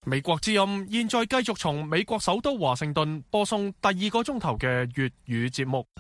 美國之音現在繼續從美國首都華盛頓播送第2個鐘頭嘅粵語節目。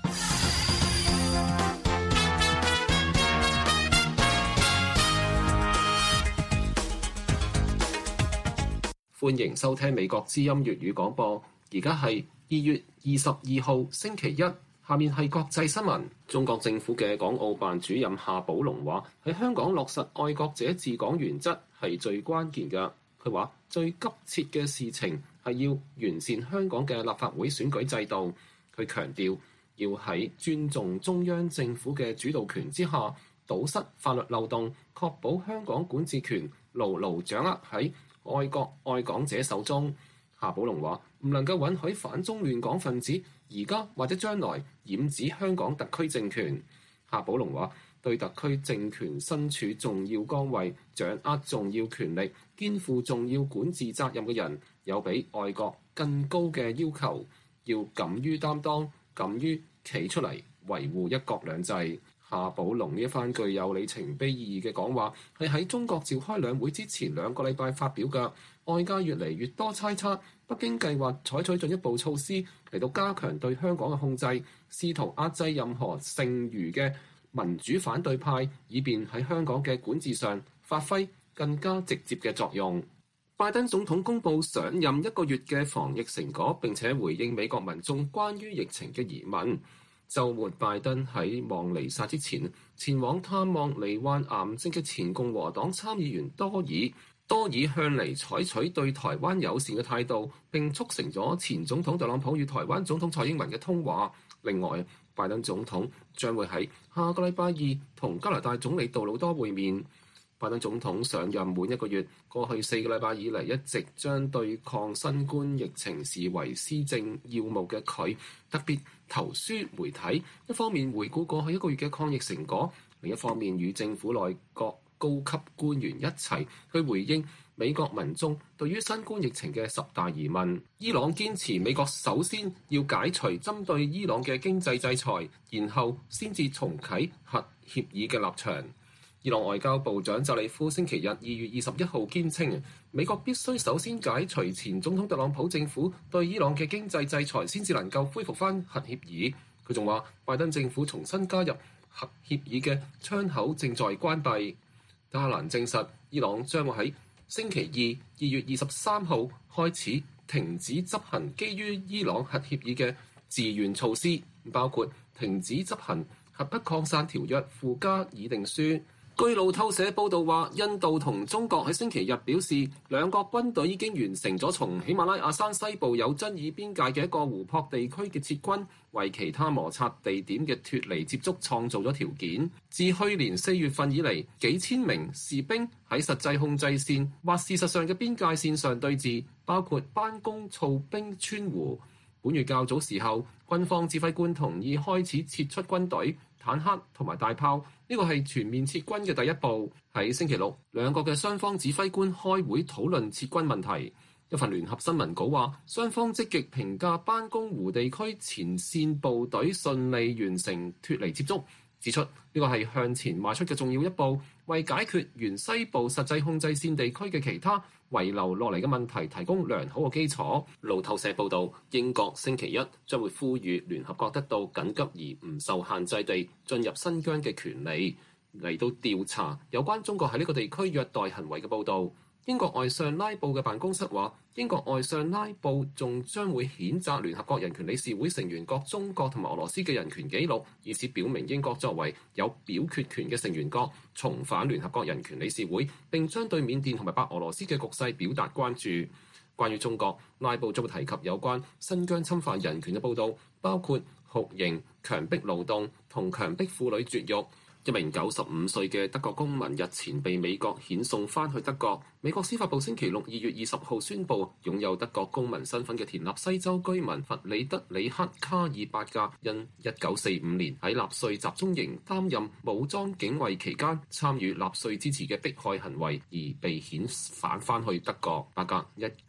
歡迎收聽美國之音粵語廣播。而家係2月22號星期一，下面係國際新聞。中國政府嘅港澳辦主任夏寶龍話：喺香港落實愛國者治港原則係最關鍵嘅。佢話最急切嘅事情係要完善香港嘅立法會選舉制度。佢強調要喺尊重中央政府嘅主導權之下，堵塞法律漏洞，確保香港管治權牢牢掌握喺愛國愛港者手中。夏寶龍話唔能夠允許反中亂港分子而家或者將來染指香港特區政權。夏寶龍話對特區政權身處重要崗位、掌握重要權力、肩負重要管治責任嘅人，有比愛國更高嘅要求，要敢於擔當，敢於企出嚟維護一國兩制。夏寶龍呢一番具有里程碑意義嘅講話，係喺中國召開兩會之前2個禮拜發表嘅。外界越嚟越多猜測，北京計劃採取進一步措施嚟到加強對香港嘅控制，試圖壓制任何剩餘嘅民主反對派，以便喺香港嘅管治上發揮更加直接嘅作用。拜登總統公佈上任1個月嘅防疫成果，並且回應美國民眾關於疫情嘅疑問。週末，拜登喺望彌撒之前前往探望罹患癌症嘅前共和黨參議員多爾。多爾向嚟採取對台灣友善嘅態度，並促成咗前總統特朗普與台灣總統蔡英文嘅通話。另外，拜登總統將會喺下個禮拜2同加拿大總理杜魯多會面。拜登總統上任滿1個月，過去4個禮拜以嚟一直將對抗新冠疫情視為施政要務嘅佢，特別投書媒體，一方面回顧過去1個月嘅抗疫成果，另一方面與政府內閣高級官員一齊去回應美國民眾對於新冠疫情嘅10大疑問。伊朗堅持美國首先要解除針對伊朗嘅經濟制裁，然後先至重啟核協議嘅立場。伊朗外交部長扎里夫星期日2月21號堅稱，美國必須首先解除前總統特朗普政府對伊朗嘅經濟制裁，先至能夠恢復返核協議。佢仲話，拜登政府重新加入核協議嘅窗口正在關閉。德黑蘭證實，伊朗將會喺星期2月23號開始停止執行基於伊朗核協議嘅自願措施，包括停止執行核不擴散條約附加議定書。據路透社報道話，印度同中國喺星期日表示，兩國軍隊已經完成咗從喜馬拉雅山西部有爭議邊界嘅一個湖泊地區嘅撤軍，為其他摩擦地點嘅脫離接觸創造咗條件。自去年4月份以嚟，幾千名士兵喺實際控制線或事實上嘅邊界線上對峙，包括班公操兵川湖。本月較早時候，軍方指揮官同意開始撤出軍隊、坦克同埋大炮，呢個係全面撤軍嘅第一步。喺星期六，兩國嘅雙方指揮官開會討論撤軍問題。一份聯合新聞稿話，雙方積極評價班公湖地區前線部隊順利完成脫離接觸，指出呢個係向前邁出嘅重要一步，為解決原西部實際控制線地區嘅其他遺留落嚟嘅問題提供良好嘅基礎。路透社報導，英國星期一將會呼籲聯合國得到緊急而唔受限制地進入新疆嘅權利，嚟到調查有關中國喺呢個地區虐待行為嘅報導。英國外相拉布嘅辦公室話，英國外相拉布仲將會譴責聯合國人權理事會成員國中國同埋俄羅斯嘅人權紀錄，以此表明英國作為有表決權嘅成員國重返聯合國人權理事會，並將對緬甸同埋白俄羅斯嘅局勢表達關注。關於中國，拉布將會提及有關新疆侵犯人權嘅報導，包括酷刑、強迫勞動同強迫婦女絕育。一名95歲嘅德國公民日前被美國遣送翻去德國。美國司法部星期六2月20號宣布，擁有德國公民身份嘅田納西州居民弗里德里克·卡爾伯格，因1945年喺納粹集中營擔任武裝警衛期間參與納粹支持嘅迫害行為，而被遣返翻去德國。伯格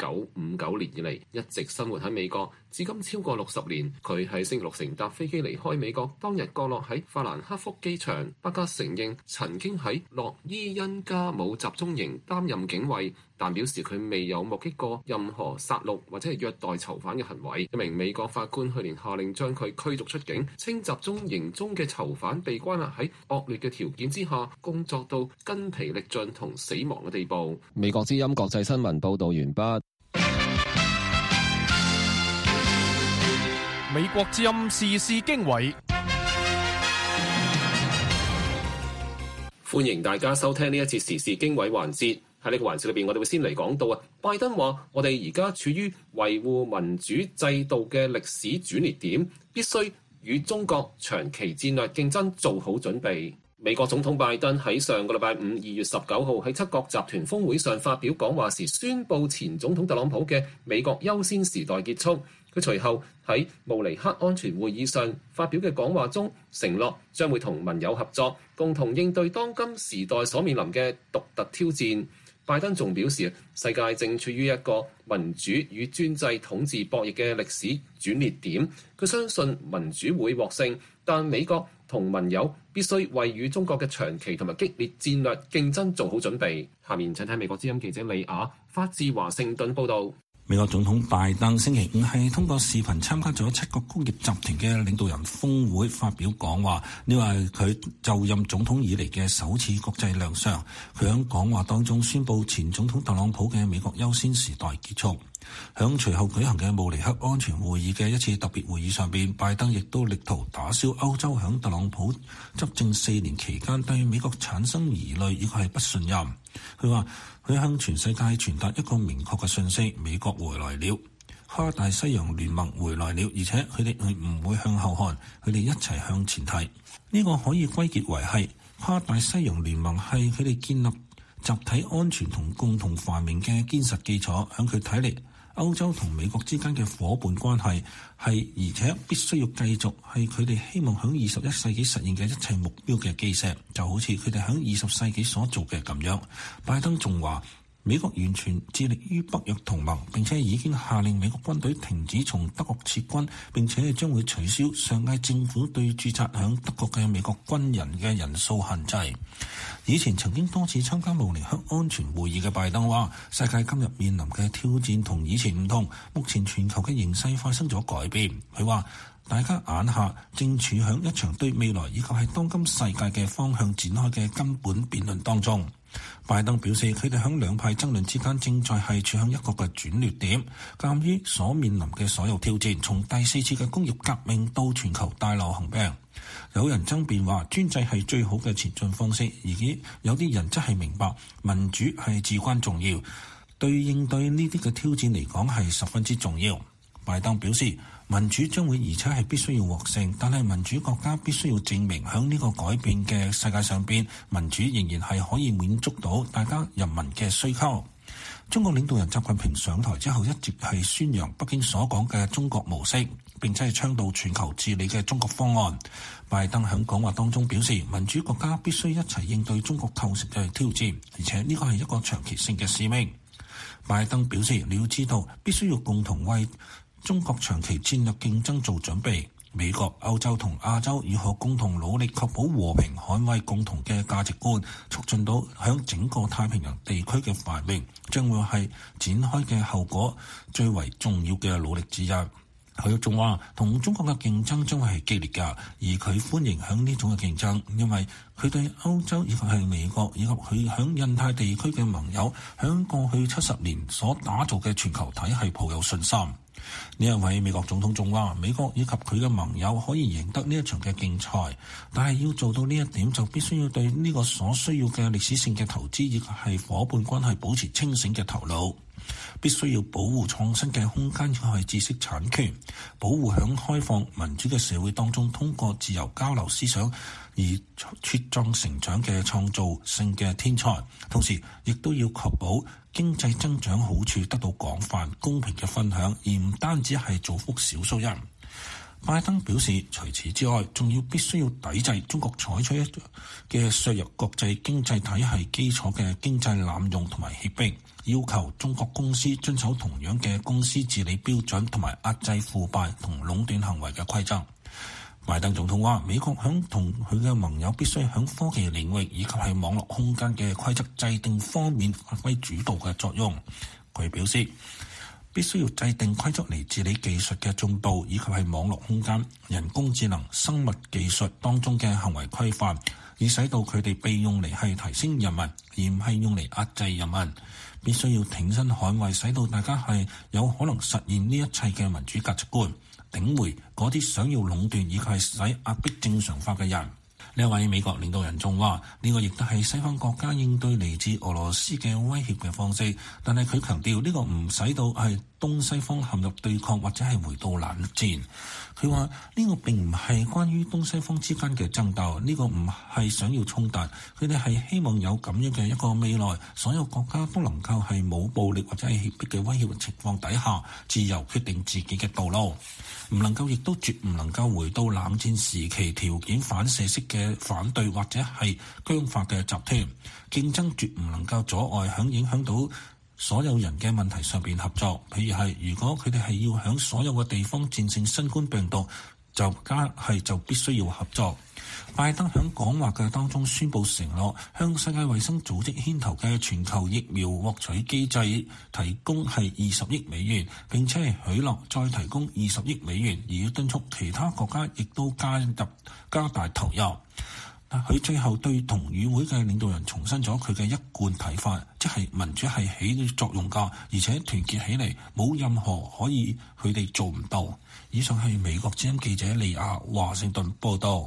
1959年以嚟一直生活喺美國，至今超過60年。佢喺星期六乘搭飛機離開美國，當日降落喺法蘭克福機場。 巴格承認曾經喺洛伊恩加姆集中營擔任警衛，但表示佢未有目擊過任何殺戮或者係虐待囚犯嘅行為。一名美國法官去年下令將佢驅逐出境，稱集中營中嘅囚犯被關押喺惡劣嘅條件之下，工作到筋疲力盡同死亡嘅地步。美國之音國際新聞報導完畢。 美國之音時事經緯。 歡迎大家收聽呢一節時事經緯環節。喺呢個環節裏邊，我哋會先嚟講到拜登話：我哋而家處於維護民主制度嘅歷史轉捩點，必須與中國長期戰略競爭做好準備。美國總統拜登喺上個禮拜五2月19號喺七國集團峰會上發表講話時，宣布前總統特朗普嘅美國優先時代結束。佢隨後喺慕尼黑安全會議上發表嘅講話中，承諾將會同盟友合作，共同應對當今時代所面臨嘅獨特挑戰。拜登仲表示，世界正處於一個民主與專制統治博弈嘅歷史轉捩點。佢相信民主會獲勝，但美國同盟友必須為與中國嘅長期同埋激烈戰略競爭做好準備。下面請睇美國之音記者李雅發自華盛頓報導。 美國總統拜登星期五係通過視頻參加咗七國工業集團嘅領導人峰會發表講話，呢個係佢就任總統以嚟嘅首次國際亮相。佢喺講話當中宣布前總統特朗普嘅美國優先時代結束。響隨後舉行嘅慕尼黑安全會議嘅一次特別會議上邊，拜登亦都力圖打消歐洲響特朗普執政4年期間對美國產生疑慮，呢個係不信任。佢話佢向全世界傳達一個明確嘅信息：美國回來了，跨大西洋聯盟回來了，而且佢哋唔會向後看，佢哋一齊向前睇。呢個可以歸結為係跨大西洋聯盟係佢哋建立集體安全同共同繁榮嘅堅實基礎。響佢睇嚟，歐洲同美國之間嘅夥伴關係係，而且必須要繼續係佢哋希望響21世紀實現嘅一切目標嘅基石，就好似佢哋響20世紀所做嘅咁樣。拜登仲話，美國完全致力於北約同盟，並且已經下令美國軍隊停止從德國撤軍，並且將會取消上屆政府對駐紮響德國嘅美國軍人嘅人數限制。以前曾經多次參加慕尼黑安全會議嘅拜登話，世界今日面臨嘅挑戰同以前唔同，目前全球嘅形勢發生咗改變。佢話，大家眼下正處響一場對未來以及係當今世界嘅方向展開嘅根本辯論當中。拜登表示，佢哋響兩派爭論之間正在係處向一個嘅轉捩點。鑑於所面臨嘅所有挑戰，從第4次嘅工業革命到全球大流行病，有人爭辯話專制係最好嘅前進方式，而有啲人則係明白民主係至關重要，對應對呢啲嘅挑戰嚟講係十分之重要。拜登表示，民主將會而且係必須要獲勝，但係民主國家必須要證明喺呢個改變嘅世界上邊，民主仍然係可以滿足到大家人民嘅需求。中國領導人習近平上台之後一直係宣揚北京所講嘅中國模式，並且係倡導全球治理嘅中國方案。拜登喺講話當中表示，民主國家必須一齊應對中國構成嘅挑戰，而且呢個係一個長期性嘅使命。拜登表示，你要知道，必須要共同為中國長期戰略競爭做準備。美國、歐洲同亞洲如何共同努力確保和平，捍衛共同嘅價值觀，促進到響整個太平洋地區嘅繁榮，將會係展開嘅後果最為重要嘅努力之一。佢仲話，同中國嘅競爭將會係激烈㗎，而佢歡迎響呢種嘅競爭，因為佢對歐洲以及係美國以及佢響印太地區嘅盟友響過去70年所打造嘅全球體系抱有信心。呢一位美國總統仲話，美國以及佢嘅盟友可以贏得呢一場嘅競賽，但係要做到呢一點，就必須要對呢個所需要嘅歷史性嘅投資以及係夥伴關係保持清醒嘅頭腦。必須要保護創新嘅空間，以及係知識產權，保護響開放民主嘅社會當中通過自由交流思想而茁壯成長嘅創造性嘅天才，同時亦都要確保經濟增長好處得到廣泛公平嘅分享，而唔單止係造福少數人。拜登表示，除此之外，仲要必須要抵制中國採取嘅削弱國際經濟體系基礎嘅經濟濫用同埋脅迫，要求中國公司遵守同樣嘅公司治理標準同埋壓制腐敗同壟斷行為嘅規則。 拜登總統話：美國響同佢嘅盟友必須響科技領域以及係網絡空間嘅規則制定方面發揮主導嘅作用。佢表示，必須要制定規則嚟治理技術嘅進步，以及係網絡空間、人工智能、生物技術當中嘅行為規範，以使到佢哋被用嚟係提升人民，而唔係用嚟壓制人民。必須要挺身捍衛，使到大家係有可能實現呢一切嘅民主價值觀，頂回嗰啲想要壟斷以及係使壓迫正常化嘅人。呢一位美國領導人仲話：呢個亦都係西方國家應對嚟自俄羅斯嘅威脅嘅方式，但係佢強調呢個唔使到係東西方陷入對抗或者係回到冷戰。佢話呢個並唔係關於東西方之間嘅爭鬥，呢個唔係想要衝突，佢哋係希望有咁樣嘅一個未來，所有國家都能夠係冇暴力或者係脅迫嘅威脅嘅情況底下，自由決定自己嘅道路，唔能夠亦都絕唔能夠回到冷戰時期條件反射式嘅反對或者係僵化嘅集團競爭，絕唔能夠阻礙響影響到所有人嘅問題上邊合作。譬如係如果佢哋係要響所有嘅地方戰勝新冠病毒，就必須要合作。拜登響講話嘅當中宣布承諾，向世界衛生組織牽頭嘅全球疫苗獲取機制提供係20億美元，並且係許諾再提供20億美元，而要敦促其他國家亦都加大投入。佢最後對同與會嘅領導人重申咗佢嘅一貫睇法，即係民主係起作用㗎，而且團結起嚟冇任何可以佢哋做唔到。以上係美國之音記者利亞華盛頓報道。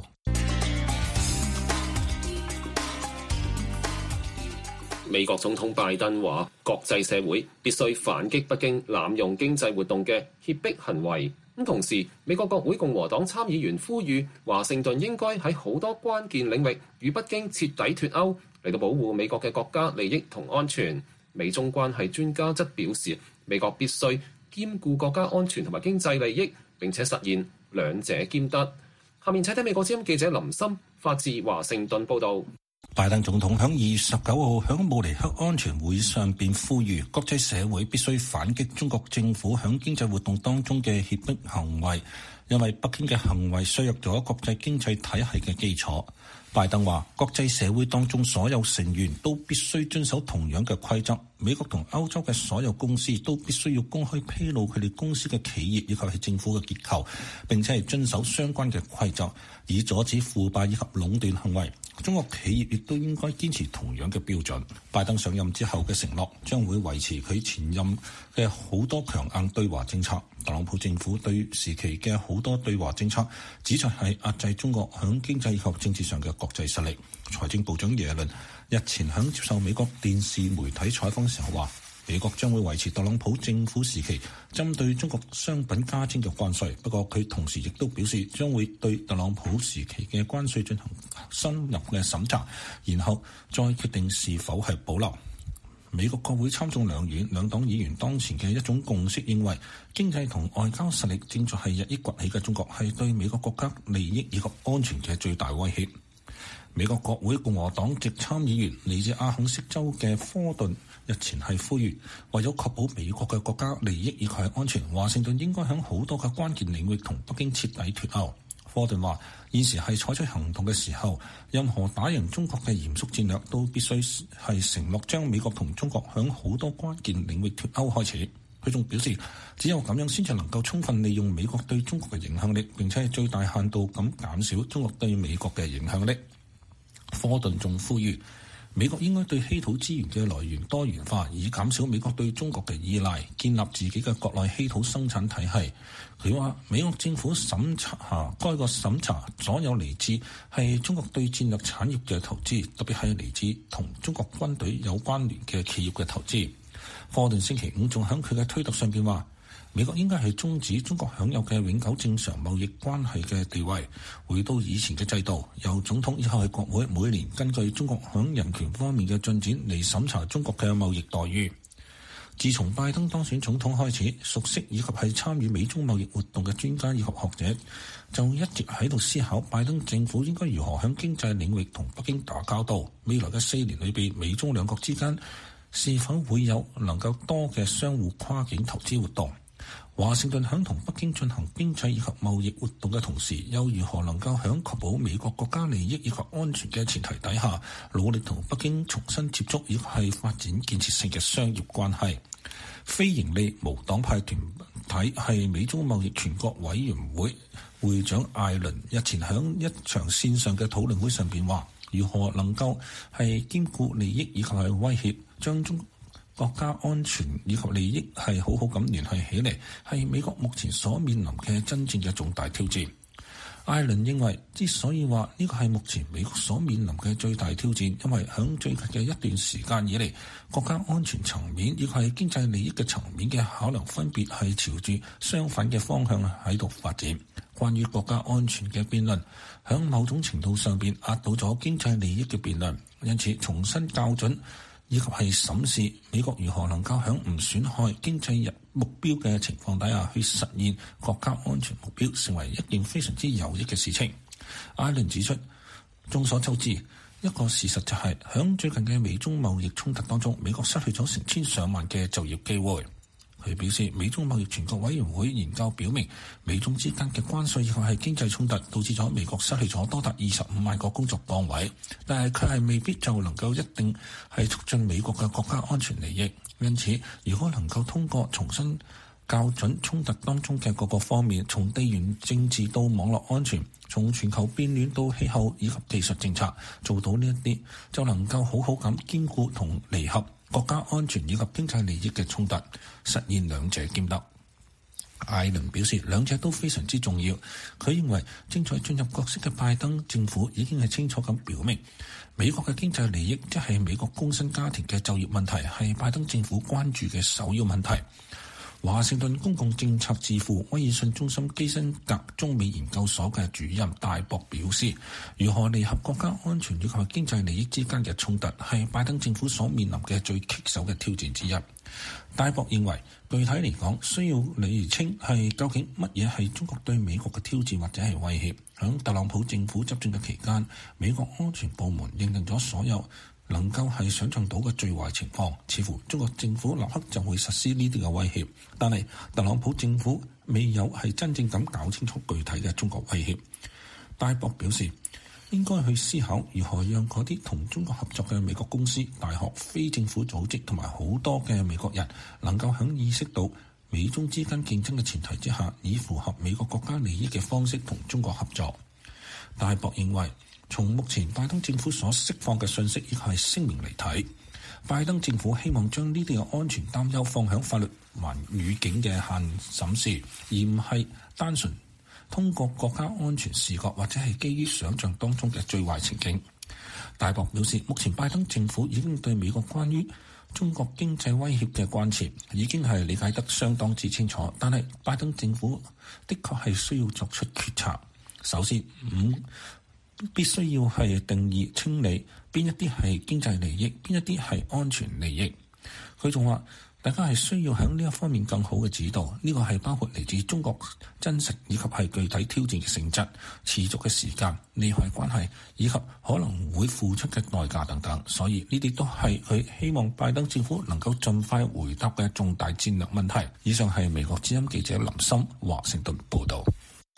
美國總統拜登話：國際社會必須反擊北京濫用經濟活動嘅脅迫行為。咁同時，美國國會共和黨參議員呼籲華盛頓應該喺好多關鍵領域與北京徹底脫鈎，嚟到保護美國嘅國家利益同安全。美中關係專家則表示，美國必須兼顧國家安全同埋經濟利益，並且實現兩者兼得。下面請睇美國之音記者林森發自華盛頓報導。 拜登總統喺2月19號喺慕尼黑安全會上便呼籲國際社會必須反擊中國政府喺經濟活動當中嘅脅迫行為，因為北京嘅行為削弱咗國際經濟體系嘅基礎。拜登話：國際社會當中所有成員都必須遵守同樣嘅規則，美國同歐洲嘅所有公司都必須要公開披露佢哋公司嘅企業以及係政府嘅結構，並且係遵守相關嘅規則，以阻止腐敗以及壟斷行為。中國企業亦都應該堅持同樣嘅標準。拜登上任之後嘅承諾將會維持佢前任嘅好多強硬對華政策。特朗普政府對時期嘅好多對華政策，旨在係壓制中國響經濟及政治上嘅國際實力。財政部長耶倫日前響接受美國電視媒體採訪時候話，美國將會維持特朗普政府時期針對中國商品加徵嘅關稅，不過佢同時亦都表示將會對特朗普時期嘅關稅進行深入嘅審查，然後再決定是否係保留。美國國會參眾兩院兩黨議員當前嘅一種共識認為，經濟同外交實力正在係日益崛起嘅中國係對美國國家利益以及安全嘅最大威脅。美國國會共和黨籍參議員嚟自阿肯色州嘅科頓日前係呼籲，為咗確保美國嘅國家利益以及係安全，華盛頓應該喺好多嘅關鍵領域同北京徹底脫鈎。科頓話：現時係採取行動嘅時候，任何打贏中國嘅嚴肅戰略都必須係承諾將美國同中國響好多關鍵領域脫鈎開始。佢仲表示，只有咁樣先至能夠充分利用美國對中國嘅影響力，並且係最大限度咁減少中國對美國嘅影響力。科頓仲呼籲，美國應該對稀土資源嘅來源多元化，以減少美國對中國嘅依賴，建立自己嘅國內稀土生產體系。佢話，美國政府審查所有嚟自係中國對戰略產業嘅投資，特別係嚟自同中國軍隊有關聯嘅企業嘅投資。科頓星期五仲喺佢嘅推特上邊話，美國應該係終止中國享有嘅永久正常貿易關係嘅地位，回到以前嘅制度，由總統以後係國會每年根據中國響人權方面嘅進展嚟審查中國嘅貿易待遇。自從拜登當選總統開始，熟悉以及係參與美中貿易活動嘅專家以及學者就一直喺度思考拜登政府應該如何響經濟領域同北京打交道。未來嘅4年裏邊，美中兩國之間是否會有能夠多嘅相互跨境投資活動？ 華盛頓響同北京進行經濟以及貿易活動嘅同時，又如何能夠響確保美國國家利益以及安全嘅前提底下，努力同北京重新接觸，以及係發展建設性嘅商業關係？非營利無黨派團體係美中貿易全國委員會會長艾倫日前響一場線上嘅討論會上邊話，如何能夠係兼顧利益以及係威脅，將中國家安全以及利益係好好咁聯繫起嚟，係美國目前所面臨嘅真正嘅重大挑戰。艾倫認為，之所以話呢個係目前美國所面臨嘅最大挑戰，因為響最近嘅一段時間以嚟，國家安全層面以及係經濟利益嘅層面嘅考量分別係朝住相反嘅方向喺度發展。關於國家安全嘅辯論，響某種程度上邊壓倒咗經濟利益嘅辯論，因此重新校準以及係審視美國如何能夠喺唔損害經濟目標嘅情況底下去實現國家安全目標，成為一件非常之有益嘅事情。艾倫指出，眾所周知，一個事實就係喺最近嘅美中貿易衝突當中，美國失去咗成千上萬嘅就業機會。佢表示，美中貿易全國委員會研究表明，美中之間嘅關稅以及係經濟衝突導致咗美國失去咗多達25萬個工作崗位，但係佢係未必就能夠一定係促進美國嘅國家安全利益。因此，如果能夠通過重新校準衝突當中嘅各個方面，從地緣政治到網絡安全，從全球變暖到氣候以及技術政策，做到呢一啲，就能夠好好咁兼顧同彌合國家安全以及經濟利益嘅衝突，實現兩者兼得。艾倫表示，兩者都非常之重要。佢認為正在進入角色嘅拜登政府已經係清楚咁表明，美國嘅經濟利益，即係美國工薪家庭嘅就業問題，係拜登政府關注嘅首要問題。華盛頓公共政策智庫威爾遜中心基辛格中美研究所嘅主任戴博表示，如何彌合國家安全以及經濟利益之間嘅衝突，係拜登政府所面臨嘅最棘手嘅挑戰之一。戴博認為，具體嚟講，需要釐清係究竟乜嘢係中國對美國嘅挑戰或者係威脅。響特朗普政府執政嘅期間，美國安全部門認定咗所有能夠係想象到嘅最壞情況，似乎中國政府立刻就會實施呢啲嘅威脅。但係特朗普政府未有係真正咁搞清楚具體嘅中國威脅。戴博表示，應該去思考如何讓嗰啲同中國合作嘅美國公司、大學、非政府組織同埋好多嘅美國人，能夠喺意識到美中之間競爭嘅前提之下，以符合美國國家利益嘅方式同中國合作。戴博認為，從目前拜登政府所釋放嘅信息以及係聲明嚟睇，拜登政府希望將呢啲嘅安全擔憂放喺法律環語境嘅限審視，而唔係單純通過國家安全視角或者係基於想像當中嘅最壞情景。戴博表示，目前拜登政府已經對美國關於中國經濟威脅嘅關切已經係理解得相當之清楚，但係拜登政府的確係需要作出決策。首先，必須要係定義清理邊一啲係經濟利益，邊一啲係安全利益。佢仲話，大家係需要喺呢一方面更好嘅指導，呢個係包括嚟自中國真實以及係具體挑戰嘅性質、持續嘅時間、利害關係以及可能會付出嘅代價等等。所以呢啲都係佢希望拜登政府能夠盡快回答嘅重大戰略問題。以上係美國之音記者林森華盛頓報導。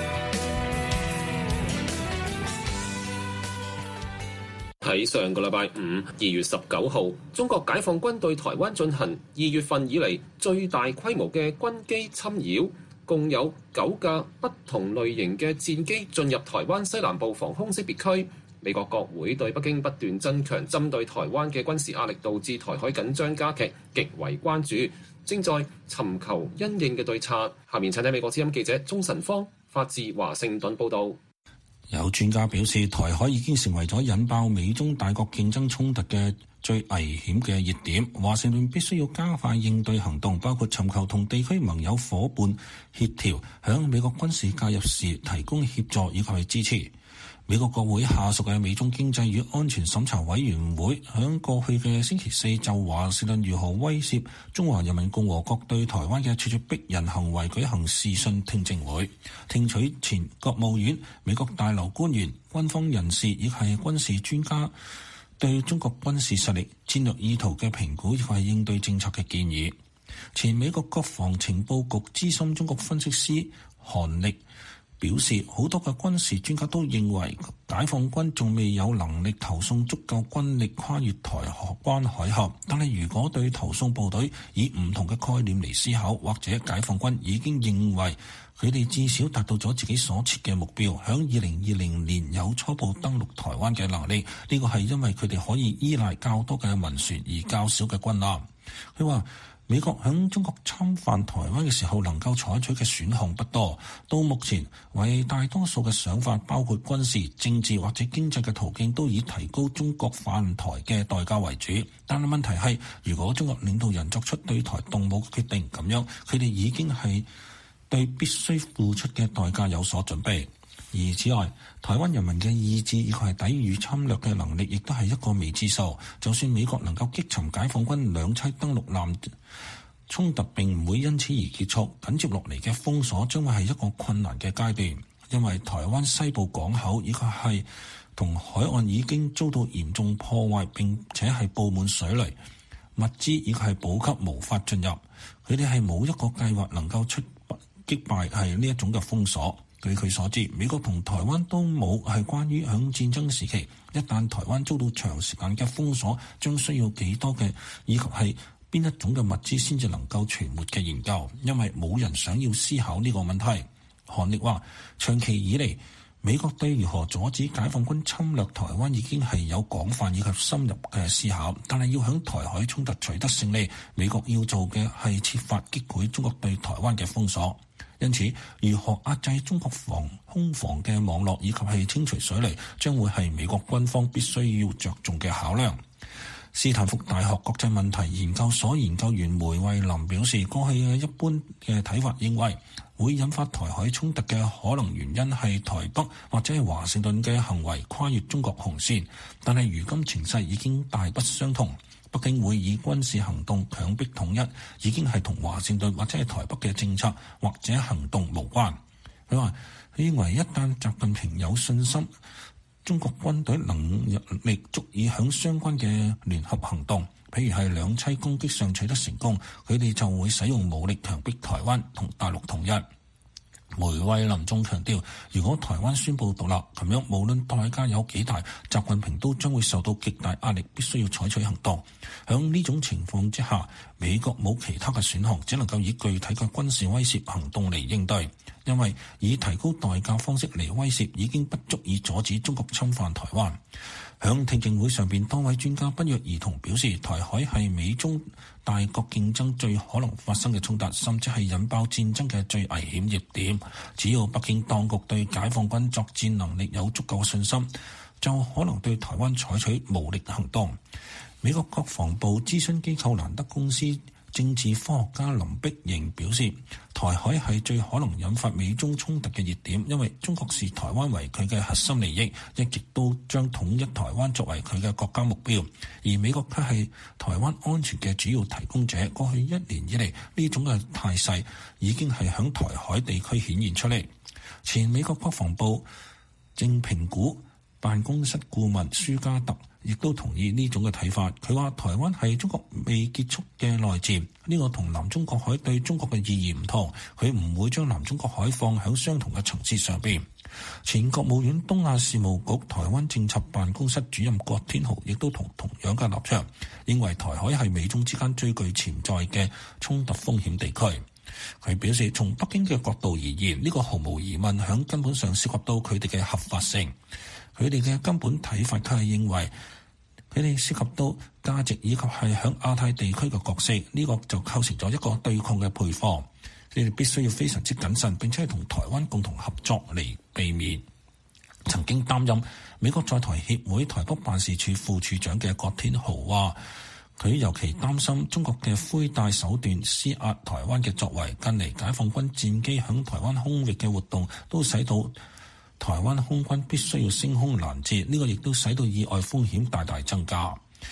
喺上個禮拜五，2月19號，中國解放軍對台灣進行2月份以嚟最大規模嘅軍機侵擾，共有9架不同類型嘅戰機進入台灣西南部防空識別區。美國國會對北京不斷增強針對台灣嘅軍事壓力，導致台海緊張加劇，極為關注，正在尋求因應嘅對策。下面請睇美國之音記者鍾晨芳發自華盛頓報導。 有專家表示，台海已經成為咗引爆美中大國競爭衝突嘅最危險嘅熱點。華盛頓必須要加快應對行動，包括尋求同地區盟友夥伴協調，響美國軍事介入時提供協助以及支持。美國國會下屬嘅美中經濟與安全審查委員會響過去嘅星期四就華盛頓如何威脅中華人民共和國對台灣嘅咄咄逼人行為舉行視訊聽證會，聽取前國務院、美國大樓官員、軍方人士以及軍事專家對中國軍事實力、戰略意圖嘅評估以及應對政策嘅建議。 前美國國防情報局資深中國分析師韓力表示，好多嘅軍事專家都認為解放軍仲未有能力投送足夠軍力跨越台灣海峽，但係如果對投送部隊以唔同嘅概念嚟思考，或者解放軍已經認為佢哋至少達到咗自己所設嘅目標，響2020年有初步登陸台灣嘅能力，呢個係因為佢哋可以依賴較多嘅民船而較少嘅軍艦。佢話美國響中國侵犯台灣嘅時候能夠採取嘅選項不多，到目前為大多數嘅想法，包括軍事、政治或者經濟嘅途徑，都以提高中國犯台嘅代價為主。但係問題係，如果中國領導人作出對台動武嘅決定，咁樣佢哋已經係對必須付出嘅代價有所準備。而此外，台灣人民嘅意志以及係抵禦侵略嘅能力，亦都係一個未知數。就算美國能夠擊沉解放軍兩棲登陸艦，衝突並唔會因此而結束。緊接落嚟嘅封鎖將會係一個困難嘅階段，因為台灣西部港口以及係同海岸已經遭到嚴重破壞，並且係佈滿水雷，物資以及係補給無法進入。佢哋係冇一個計劃能夠擊敗係呢一種嘅封鎖。據佢所知，美國同台灣都冇係關於響戰爭時期一旦台灣遭到長時間嘅封鎖，將需要幾多嘅以及係邊一種嘅物資先至能夠存活嘅研究，因為冇人想要思考呢個問題。韓力話，長期以嚟，美國對如何阻止解放軍侵略台灣已經係有廣泛以及深入嘅思考，但係要響台海衝突取得勝利，美國要做嘅係設法擊潰中國對台灣嘅封鎖。因此，如何壓制中國空防嘅網絡以及係清除水雷，將會係美國軍方必須要着重嘅考量。斯坦福大學國際問題研究所研究員梅惠林表示，過去嘅一般嘅睇法認為，會引發台海衝突嘅可能原因係台北或者係華盛頓嘅行為跨越中國紅線，但係如今情勢已經大不相同。北京會以軍事行動強迫統一，已經係同華盛頓或者係台北嘅政策或者行動無關。佢話，佢認為一旦習近平有信心中國軍隊能力足以響相關嘅聯合行動，譬如係兩棲攻擊上取得成功，佢哋就會使用武力強迫台灣同大陸統一。梅惠林仲強調，如果台灣宣布獨立，咁樣無論代價有幾大，習近平都將會受到極大壓力，必須要採取行動。響呢種情況之下，美國冇其他嘅選項，只能夠以具體嘅軍事威懾行動嚟應對，因為以提高代價方式嚟威懾已經不足以阻止中國侵犯台灣。響聽證會上邊，多位專家不約而同表示，台海係美中大國競爭最可能發生嘅衝突，甚至係引爆戰爭嘅最危險熱點。只要北京當局對解放軍作戰能力有足夠嘅信心，就可能對台灣採取武力行動。美國國防部諮詢機構蘭德公司政治科學家林碧瑩表示，台海係最可能引發美中衝突嘅熱點，因為中國視台灣為佢嘅核心利益，一直都將統一台灣作為佢嘅國家目標，而美國卻係台灣安全嘅主要提供者。過去一年以嚟，呢種嘅態勢已經係響台海地區顯現出嚟。前美國國防部正評估辦公室顧問舒加特亦都同意呢種嘅睇法。佢話台灣係中國未結束嘅內戰，呢個同南中國海對中國嘅意義唔同，佢唔會將南中國海放喺相同嘅層次上邊。前國務院東亞事務局台灣政策辦公室主任郭天豪亦都同樣嘅立場，認為台海係美中之間最具潛在嘅衝突風險地區。佢表示，從北京嘅角度而言，呢個毫無疑問響根本上涉及到佢哋嘅合法性。佢哋嘅根本睇法，佢係認為佢哋涉及到價值以及係響亞太地區嘅角色，呢個就構成咗一個對抗嘅配貨。佢哋必須要非常之謹慎，並且係同台灣共同合作嚟避免。曾經擔任美國在台協會台北辦事處副處長嘅郭天豪話，佢尤其擔心中國嘅灰帶手段施壓台灣嘅作為。近嚟解放軍戰機響台灣空域嘅活動都使到台灣空軍必須要升空攔截，呢個亦都使到意外風險大大增加。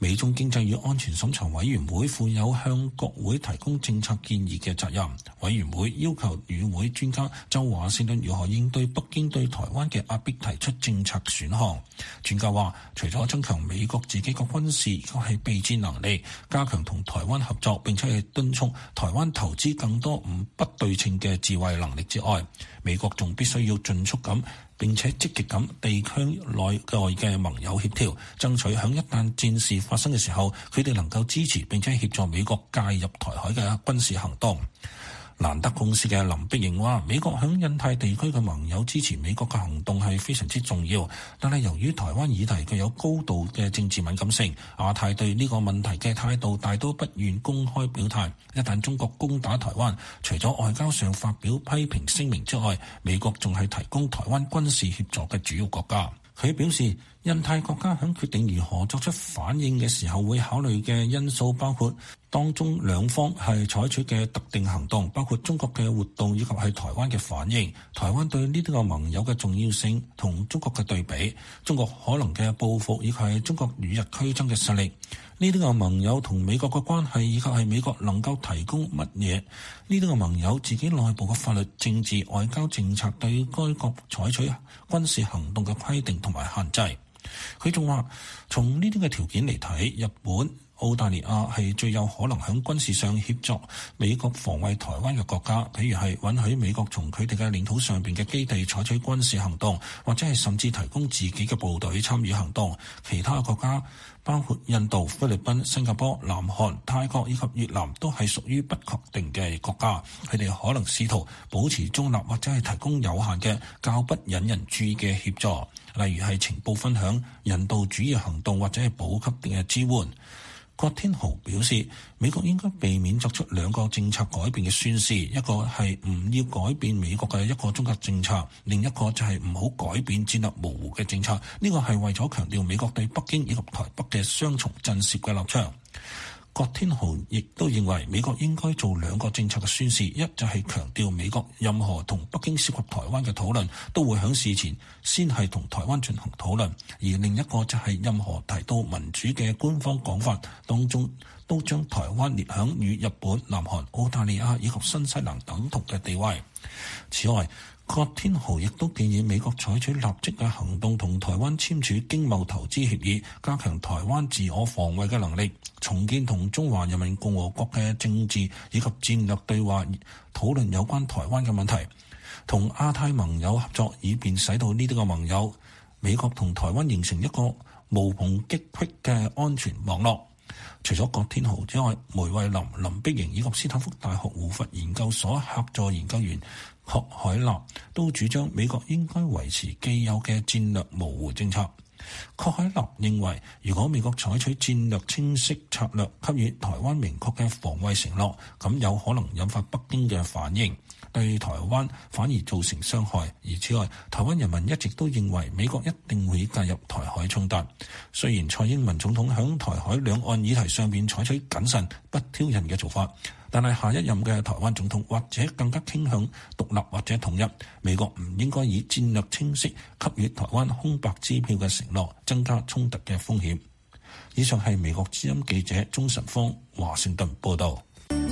美中經濟與安全審查委員會負有向國會提供政策建議嘅責任。委員會要求與會專家就華盛頓如何應對北京對台灣嘅壓迫提出政策選項。專家話，除咗增強美國自己嘅軍事以及係備戰能力，加強同台灣合作，並且係敦促台灣投資更多不對稱嘅自衛能力之外，美國仲必須要盡速咁並且積極咁地區內外嘅盟友協調，爭取響一旦戰事發生嘅時候，佢哋能夠支持並且協助美國介入台海嘅軍事行動。蘭德公司嘅林碧瑩話，美國響印太地區嘅盟友支持美國嘅行動係非常之重要，但係由於台灣議題具有高度嘅政治敏感性，亞太對呢個問題嘅態度大都不願公開表態。一旦中國攻打台灣，除咗外交上發表批評聲明之外，美國仲係提供台灣軍事協助嘅主要國家。佢表示，印太國家響決定如何作出反應嘅時候，會考慮嘅因素包括當中兩方係採取嘅特定行動，包括中國嘅活動以及係台灣嘅反應，台灣對呢啲個盟友嘅重要性同中國嘅對比，中國可能嘅報復以及係中國與日俱增嘅實力，呢啲個盟友同美國嘅關係以及係美國能夠提供乜嘢，呢啲個盟友自己內部嘅法律、政治、外交政策對該國採取軍事行動嘅規定同埋限制。佢仲話，從呢啲嘅條件嚟睇，日本、澳大利亞係最有可能喺軍事上協助美國防衛台灣嘅國家，譬如係允許美國從佢哋嘅領土上邊嘅基地採取軍事行動，或者係甚至提供自己嘅部隊參與行動。其他國家包括印度、菲律賓、新加坡、南韓、泰國以及越南都係屬於不確定嘅國家，佢哋可能試圖保持中立或者係提供有限嘅較不引人注意嘅協助，例如係情報分享、人道主義行動或者係補給嘅支援。郭天豪表示，美國應該避免作出兩個政策改變嘅宣示，一個係唔要改變美國嘅一個中國政策，另一個就係唔好改變戰略模糊嘅政策。呢個係為咗強調美國對北京以及台北嘅雙重震懾嘅立場。郭天豪亦都認為美國應該做兩個政策嘅宣示，一就係強調美國任何同北京涉及台灣嘅討論都會喺事前先係同台灣進行討論，而另一個就係任何提到民主嘅官方講法當中都將台灣列響與日本、南韓、澳大利亞以及新西蘭等同嘅地位。此外，郭天豪亦都建議美國採取立即嘅行動，同台灣簽署經貿投資協議，加強台灣自我防衛嘅能力，重建同中華人民共和國嘅政治以及戰略對話，討論有關台灣嘅問題，同亞太盟友合作，以便使到呢啲個盟友美國同台灣形成一個無縫擊隙嘅安全網絡。除咗郭天豪之外，梅惠林、林碧瑩以及斯坦福大學胡佛研究所客座研究員霍海納都主張美國應該維持既有嘅戰略模糊政策。霍海納認為，如果美國採取戰略清晰策略，給予台灣明確嘅防衛承諾，咁有可能引發北京嘅反應，對台灣反而造成傷害。而此外，台灣人民一直都認為美國一定會介入台海衝突。雖然蔡英文總統響台海兩岸議題上面採取謹慎不挑釁嘅做法，但係下一任嘅台灣總統或者更加傾向獨立或者統一。美國唔應該以戰略清晰給予台灣空白支票嘅承諾，增加衝突嘅風險。以上係美國之音記者鍾晨芳華盛頓報導。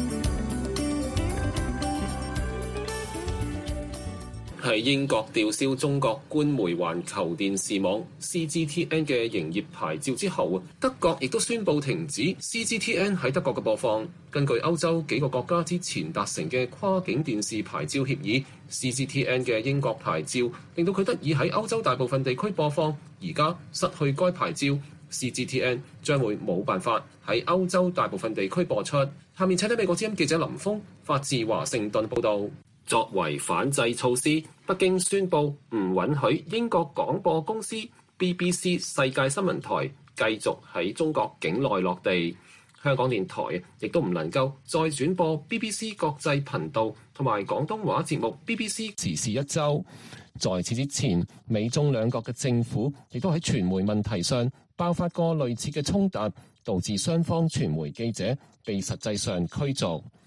係英國吊銷中國官媒環球電視網 CGTN 嘅營業牌照之後，德國亦都宣布停止 CGTN 喺德國嘅播放。根據歐洲幾個國家之前達成嘅跨境電視牌照協議， CGTN 嘅英國牌照令到佢得以喺歐洲大部分地區播放，而家失去該牌照， CGTN 將會冇辦法喺歐洲大部分地區播出。下面請睇美國之音記者林峰發自華盛頓報導。作為反制措施，北京宣布唔允許英國廣播公司 BBC 世界新聞台繼續喺中國境內落地。香港電台亦都唔能夠再轉播 BBC 國際頻道同埋廣東話節目 BBC 時事一周。在此之前，美中兩國嘅政府亦都喺傳媒問題上爆發過類似嘅衝突，導致雙方傳媒記者被實際上驅逐。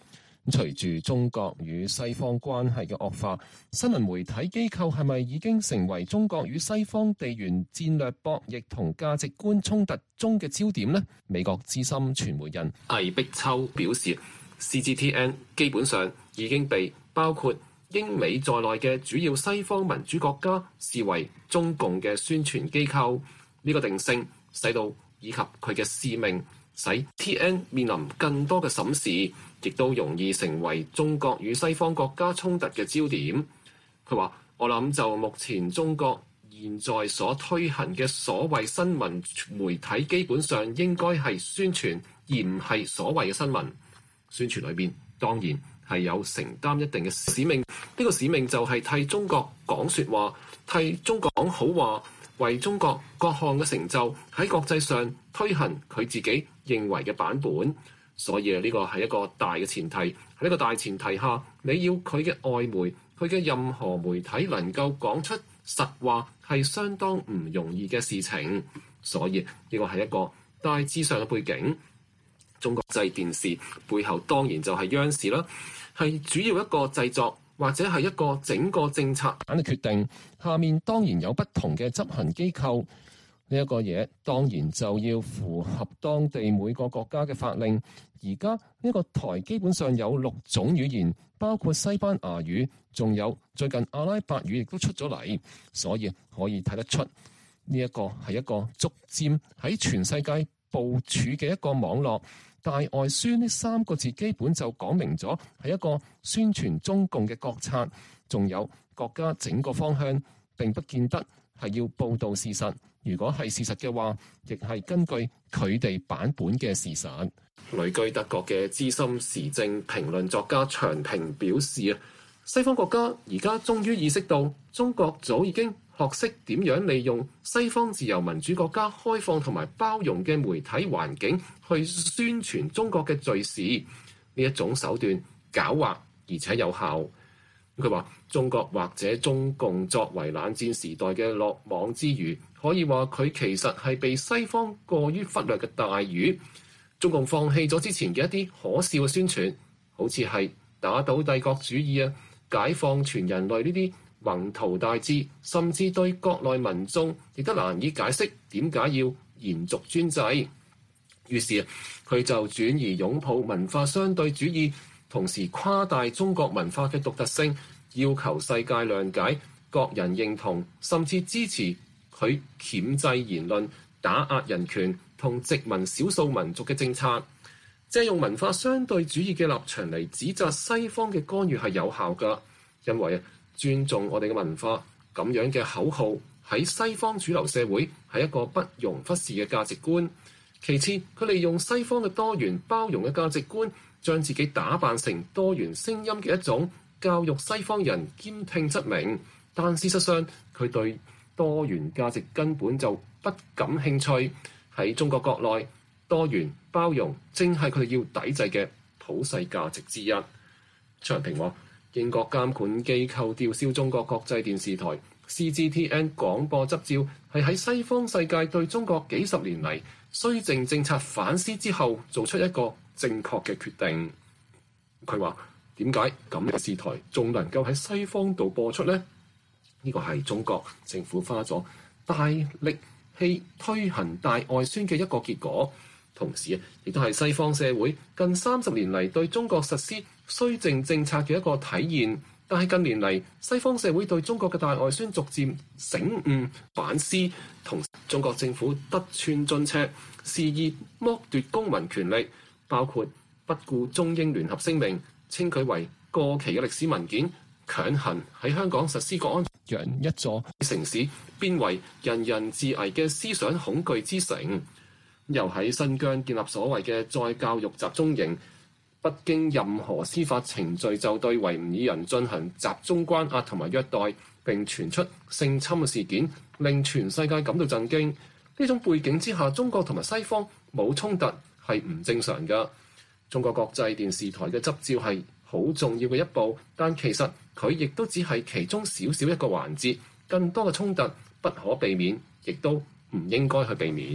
隨住中國與西方關係嘅惡化，新聞媒體機構係咪已經成為中國與西方地緣戰略博弈同價值觀衝突中嘅焦點呢？美國資深傳媒人魏碧秋表示 ，CGTN 基本上已經被包括英美在內嘅主要西方民主國家視為中共嘅宣傳機構。呢個定性使到以及佢嘅使命，使 TN 面臨更多嘅審視，亦都容易成為中國與西方國家衝突嘅焦點。佢話：我諗就目前中國現在所推行嘅所謂新聞媒體，基本上應該係宣傳，而唔係所謂嘅新聞。宣傳裏邊當然係有承擔一定嘅使命，呢個使命就係替中國講説話，替中國講好話，為中國各項嘅成就喺國際上推行佢自己認為嘅版本。所以呢個係一個大嘅前提，喺呢個大前提下，你要佢嘅外媒，佢嘅任何媒體能夠講出實話，係相當唔容易嘅事情。所以呢個係一個大致上嘅背景。中國製電視背後當然就係央視啦，係主要一個製作或者係一個整個政策嘅決定。下面當然有不同嘅執行機構，呢一個嘢當然就要符合當地每個國家嘅法令。而家呢個台基本上有6種語言，包括西班牙語，仲有最近阿拉伯語亦都出咗嚟，所以可以睇得出呢一個係一個逐漸喺全世界部署嘅一個網絡。大外宣呢3個字基本就講明咗係一個宣傳中共嘅國策，仲有國家整個方向並不見得係要報導事實。如果係事實嘅話，亦係根據佢哋版本嘅事實。旅居德國嘅資深時政評論作家長平表示啊，西方國家而家終於意識到中國早已經學識點樣利用西方自由民主國家開放同埋包容嘅媒體環境去宣傳中國嘅罪事，呢一種手段狡猾而且有效。佢話中國或者中共作為冷戰時代嘅落網之魚，可以話佢其實係被西方過於忽略嘅大魚。中共放棄咗之前嘅一啲可笑嘅宣傳，好似係打倒帝國主義啊、解放全人類呢啲宏圖大志，甚至對國內民眾亦都難以解釋點解要延續專制。於是佢就轉而擁抱文化相對主義，同時誇大中國文化嘅獨特性，要求世界諒解、各人認同，甚至支持佢鉗制言論、打壓人權同殖民少數民族嘅政策。借用文化相對主義嘅立場嚟指責西方嘅干預係有效㗎，因為尊重我哋嘅文化咁樣嘅口號喺西方主流社會係一個不容忽視嘅價值觀。其次，佢利用西方嘅多元包容嘅價值觀，將自己打扮成多元聲音嘅一種，教育西方人兼聽則明。但事實上，佢對多元價值根本就不感興趣。喺中國國內，多元包容正係佢哋要抵制嘅普世價值之一。長平話，英國監管機構吊銷中國國際電視台 CGTN 廣播執照，係喺西方世界對中國幾十年嚟綏靖政策反思之後，做出一個正確嘅決定。佢話：點解咁嘅電視台仲能夠喺西方度播出呢？呢個係中國政府花咗大力氣推行大外宣嘅一個結果，同時亦都係西方社會近30年嚟對中國實施綏靖政策嘅一個體現。但係近年嚟，西方社會對中國嘅大外宣逐漸醒悟反思，同中國政府得寸進尺，肆意剝奪公民權利，包括不顧中英聯合聲明，稱佢為過期嘅歷史文件，強行喺香港實施國安，讓一座城市變為人人自危嘅思想恐懼之城。又喺新疆建立所謂嘅再教育集中營，不經任何司法程序就對維吾爾人進行集中關押同埋虐待，並傳出性侵嘅事件，令全世界感到震驚。呢種背景之下，中國同埋西方冇衝突係唔正常㗎。中國國際電視台嘅執照係好重要嘅一步，但其實佢亦都只係其中少少一個環節，更多嘅衝突不可避免，亦都唔應該去避免。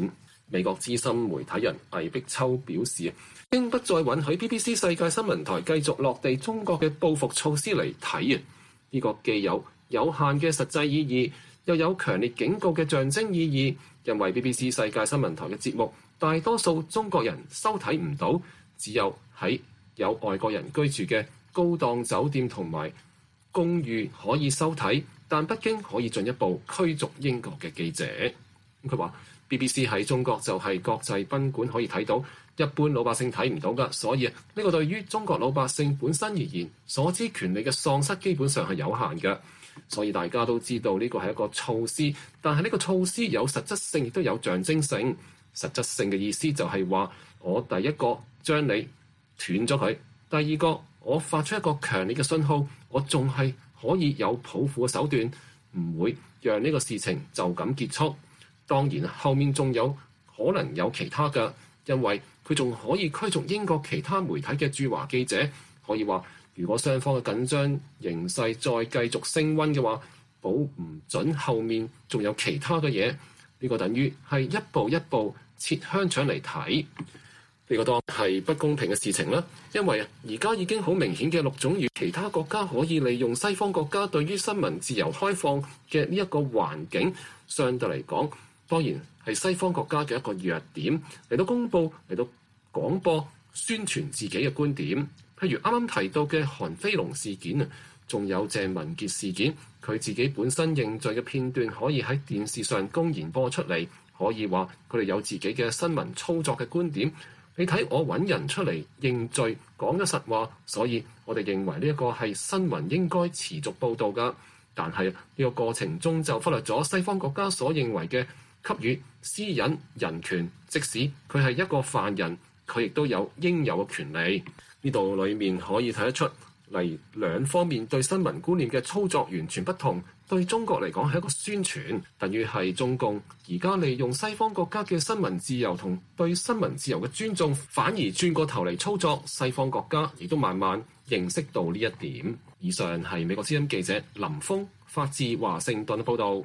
美國資深媒體人魏碧秋表示，應不再允許 BBC 世界新聞台繼續落地中國嘅報復措施嚟睇，呢個既有限嘅實際意義，又有強烈警告嘅象徵意義。因為 BBC 世界新聞台嘅節目，大多數中國人收睇唔到，只有喺有外國人居住嘅高檔酒店同埋公寓可以收睇，但北京可以進一步驅逐英國嘅記者。佢話 BBC 喺中國就係國際賓館可以睇到，一般老百姓睇唔到㗎，所以呢個對於中國老百姓本身而言，所知權利嘅喪失基本上係有限嘅。所以大家都知道呢個係一個措施，但係呢個措施有實質性亦都有象徵性。實質性嘅意思就係話，我第一個將你斷咗佢，第二個我發出一個強烈嘅信號，我仲係可以有抱負嘅手段，唔會讓呢個事情就咁結束。當然後面仲有可能有其他嘅，因為佢仲可以驅逐英國其他媒體嘅駐華記者。可以話，如果雙方嘅緊張形勢再繼續升溫嘅話，保唔準後面仲有其他嘅嘢。呢個等於係一步一步切香腸嚟睇。呢個當係不公平嘅事情啦，因為而家已經好明顯嘅6種與其他國家可以利用西方國家對於新聞自由開放嘅呢一個環境，相對嚟講，當然係西方國家嘅一個弱點嚟到公佈、嚟到廣播、宣傳自己嘅觀點。譬如啱啱提到嘅韓飛龍事件啊，仲有鄭文傑事件，佢自己本身認罪嘅片段可以喺電視上公然播出嚟，可以話佢哋有自己嘅新聞操作嘅觀點。你睇我揾人出嚟認罪，講咗實話，所以我哋認為呢一個係新聞應該持續報導㗎。但係呢個過程中就忽略咗西方國家所認為嘅給予私隱人權，即使佢係一個犯人，佢亦都有應有嘅權利。呢度裡面可以睇得出嚟兩方面對新聞觀念嘅操作完全不同。對中國嚟講係一個宣傳，等於係中共而家利用西方國家嘅新聞自由同對新聞自由嘅尊重，反而轉過頭嚟操作。西方國家亦都慢慢認識到呢一點。以上係美國之音記者林峰發自華盛頓嘅報導。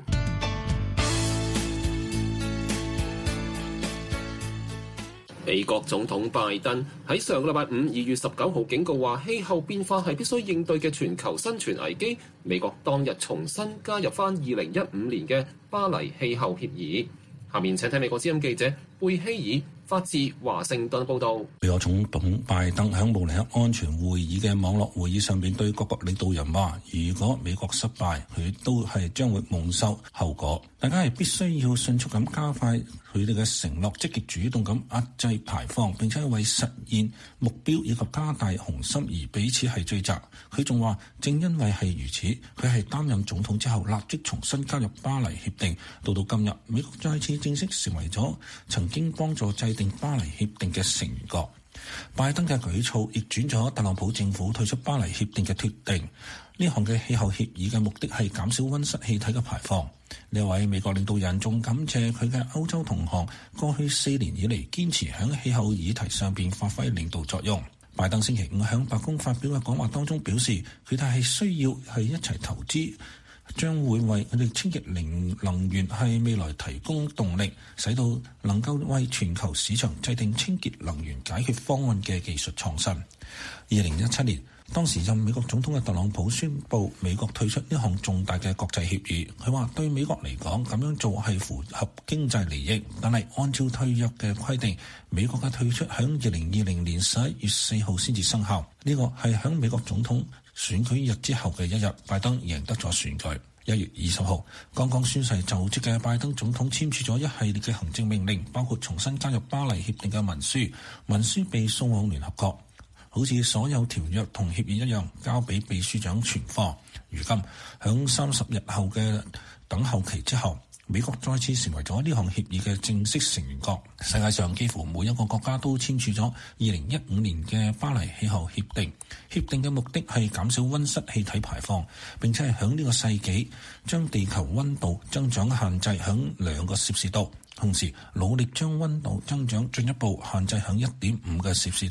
美國總統拜登喺上個禮拜五2月19號警告話，氣候變化係必須應對嘅全球生存危機。美國當日重新加入返2015年嘅巴黎氣候協議。下面請睇美國之音記者貝希爾發自華盛頓報導。 美國總統拜登喺慕尼黑安全會議嘅網絡會議上面對各國領導人話，如果美國失敗，佢都係將會蒙受後果。大家係必須要迅速咁加快佢哋嘅承諾，積極主動咁壓制排放，並且為實現目標以及加大雄心而彼此係追責。佢仲話，正因為係如此，佢係擔任總統之後立即重新加入巴黎協定。到今日，美國再次正式成為咗曾經幫助制定巴黎協定嘅成員國。拜登嘅舉措逆轉咗特朗普政府退出巴黎協定嘅決定。呢項嘅氣候協議嘅目的係減少溫室氣體嘅排放。呢位美國領導人仲感謝佢嘅歐洲同行過去4年以嚟堅持喺氣候議題上邊發揮領導作用。拜登星期五喺白宮發表嘅講話當中表示，佢哋係需要係一齊投資，將會為佢哋清潔能源係未來提供動力，使到能夠為全球市場制定清潔能源解決方案嘅技術創新。2017年，當時任美國總統嘅特朗普宣布美國退出呢項重大嘅國際協議。佢話對美國嚟講，咁樣做係符合經濟利益，但係按照退約嘅規定，美國嘅退出喺2020年11月4號先至生效。呢個係喺美國總統選舉日之後嘅一日，拜登贏得咗選舉。1月20號，剛剛宣誓就職嘅拜登總統簽署咗一系列嘅行政命令，包括重新加入巴黎協定嘅文書被送往聯合國。好似所有條約同協議一樣，交俾秘書長存貨。如今響30日後嘅等候期之後，美國再次成為咗呢項協議嘅正式成員國。世界上幾乎每一個國家都簽署咗2015年嘅巴黎氣候協定。協定嘅目的係減少溫室氣體排放，並且係響呢個世紀將地球溫度增長限制響2個攝氏度，同時努力將溫度增長進一步限制響1.5個攝氏度。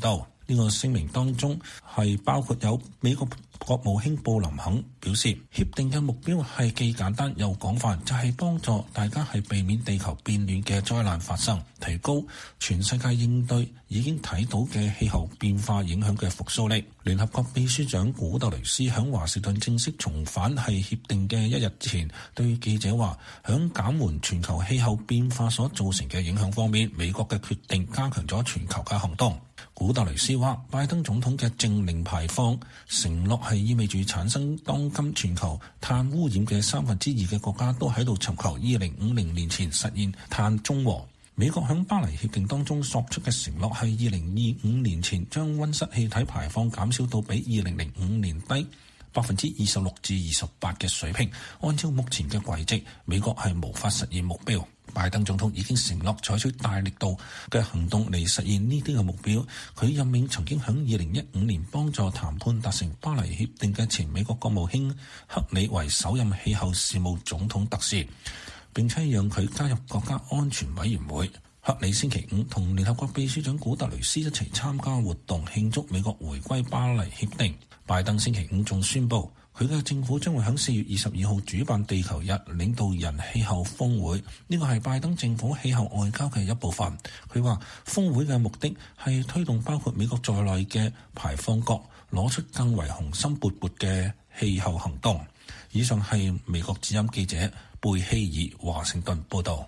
呢個聲明當中係包括有美國國務卿布林肯表示，協定嘅目標係既簡單又廣泛，就係幫助大家係避免地球變暖嘅災難發生，提高全世界應對已經睇到嘅氣候變化影響嘅復甦力。聯合國秘書長古特雷斯喺華盛頓正式重返係協定嘅一日前，對記者話，響減緩全球氣候變化所造成嘅影響方面，美國嘅決定加強咗全球嘅行動。古特雷斯話，拜登總統嘅淨零排放承諾係意味住產生當今全球碳污染嘅2%嘅國家都喺度尋求2050年前實現碳中和。美國響巴黎協定當中作出嘅承諾係2025年前將溫室氣體排放減少到比2005年低26%至28%嘅水平。按照目前嘅軌跡，美國係無法實現目標。拜登總統已經承諾採取大力度嘅行動嚟實現呢啲嘅目標。佢任命曾經喺2015年幫助談判達成巴黎協定嘅前美國國務卿克里為首任氣候事務總統特使，並且讓佢加入國家安全委員會。克里星期五同聯合國秘書長古特雷斯一齊參加活動慶祝美國回歸巴黎協定。拜登星期五仲宣布，佢嘅政府將會喺4月22號主辦地球日領導人氣候峰會，呢個係拜登政府氣候外交嘅一部分。佢話峰會嘅目的係推動包括美國在內嘅排放國攞出更為雄心勃勃嘅氣候行動。以上係美國之音記者貝希爾華盛頓報道。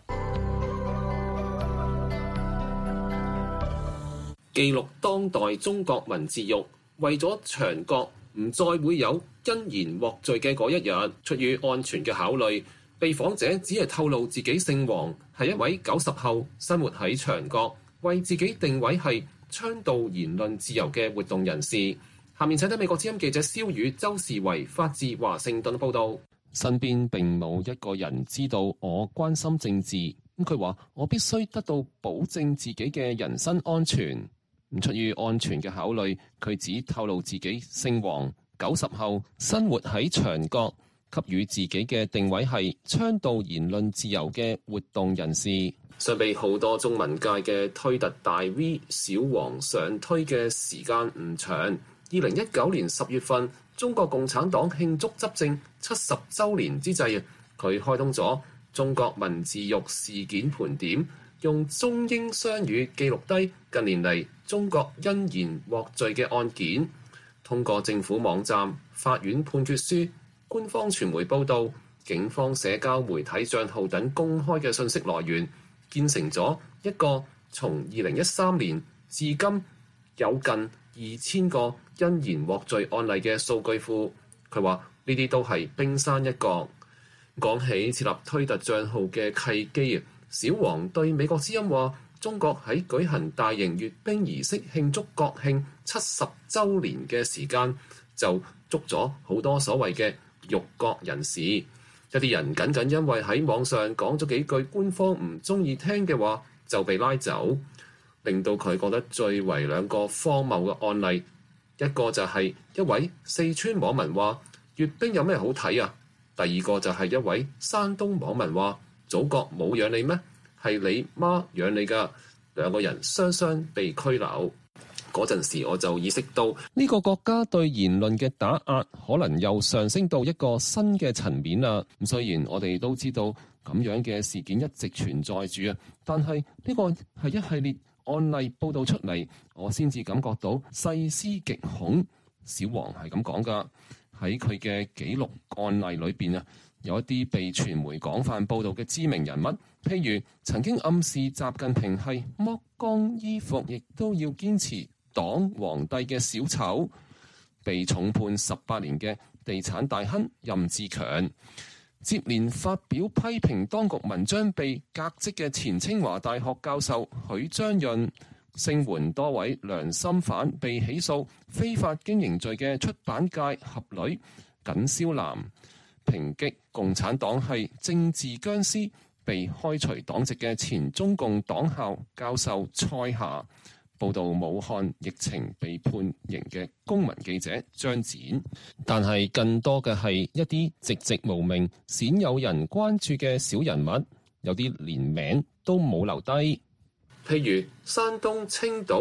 記錄當代中國文字獄，為咗牆角唔再會有因言獲罪嘅嗰一日，出於安全嘅考慮，被訪者只係透露自己姓黃，係一位90後，生活喺牆角，為自己定位係倡導言論自由嘅活動人士。下面請睇美國之音記者蕭宇、周士維發自華盛頓報道。身邊並冇一個人知道我關心政治，佢話我必須得到保證自己嘅人身安全。出於安全嘅考慮，佢只透露自己姓黃，90後，生活喺牆角，給予自己嘅定位係倡導言論自由嘅活動人士。相比好多中文界嘅推特大 V， 小黃上推嘅時間唔長。2019年10月份，中國共產黨慶祝執政70週年之際，佢開通咗中國文字獄事件盤點，用中英雙語記錄低近年嚟中國因言獲罪嘅案件，通過政府網站、法院判決書、官方傳媒報導、警方社交媒體帳號等公開嘅信息來源，建成咗一個從2013年至今有近2000個因言獲罪案例嘅數據庫。佢話呢啲都係冰山一角。講起設立推特帳號嘅契機，小黃對美國之音話，中國喺舉行大型閱兵儀式慶祝國慶70週年嘅時間，就捉咗好多所謂嘅辱國人士。一啲人僅僅因為喺網上講咗幾句官方唔中意聽嘅話，就被拉走，令到佢覺得最為兩個荒謬嘅案例。一個就係一位四川網民話閱兵有咩好睇啊？第二個就係一位山東網民話祖國冇養你咩？係你媽養你㗎。兩個人雙雙被拘留。嗰陣時我就意識到呢個國家對言論嘅打壓可能又上升到一個新嘅層面啦。咁雖然我哋都知道咁樣嘅事件一直存在住啊，但係呢個係一系列案例報道出嚟，我先至感覺到細思極恐。小黃係咁講㗎，喺佢嘅記錄案例裏邊啊，有一啲被傳媒廣泛報道嘅知名人物，譬如曾經暗示習近平係剝光衣服亦都要堅持黨皇帝嘅小丑，被重判18年嘅地產大亨任志強，接連發表批評當局文章被革職嘅前清華大學教授許章潤，聲援多位良心犯被起訴非法經營罪嘅出版界俠女耿霄南，抨擊共產黨係政治僵屍被開除黨籍嘅前中共黨校教授蔡霞，報導武漢疫情被判刑嘅公民記者張展。但係更多嘅係一啲籍籍無名、鮮有人關注嘅小人物，有啲連名都冇留低。譬如山東青島一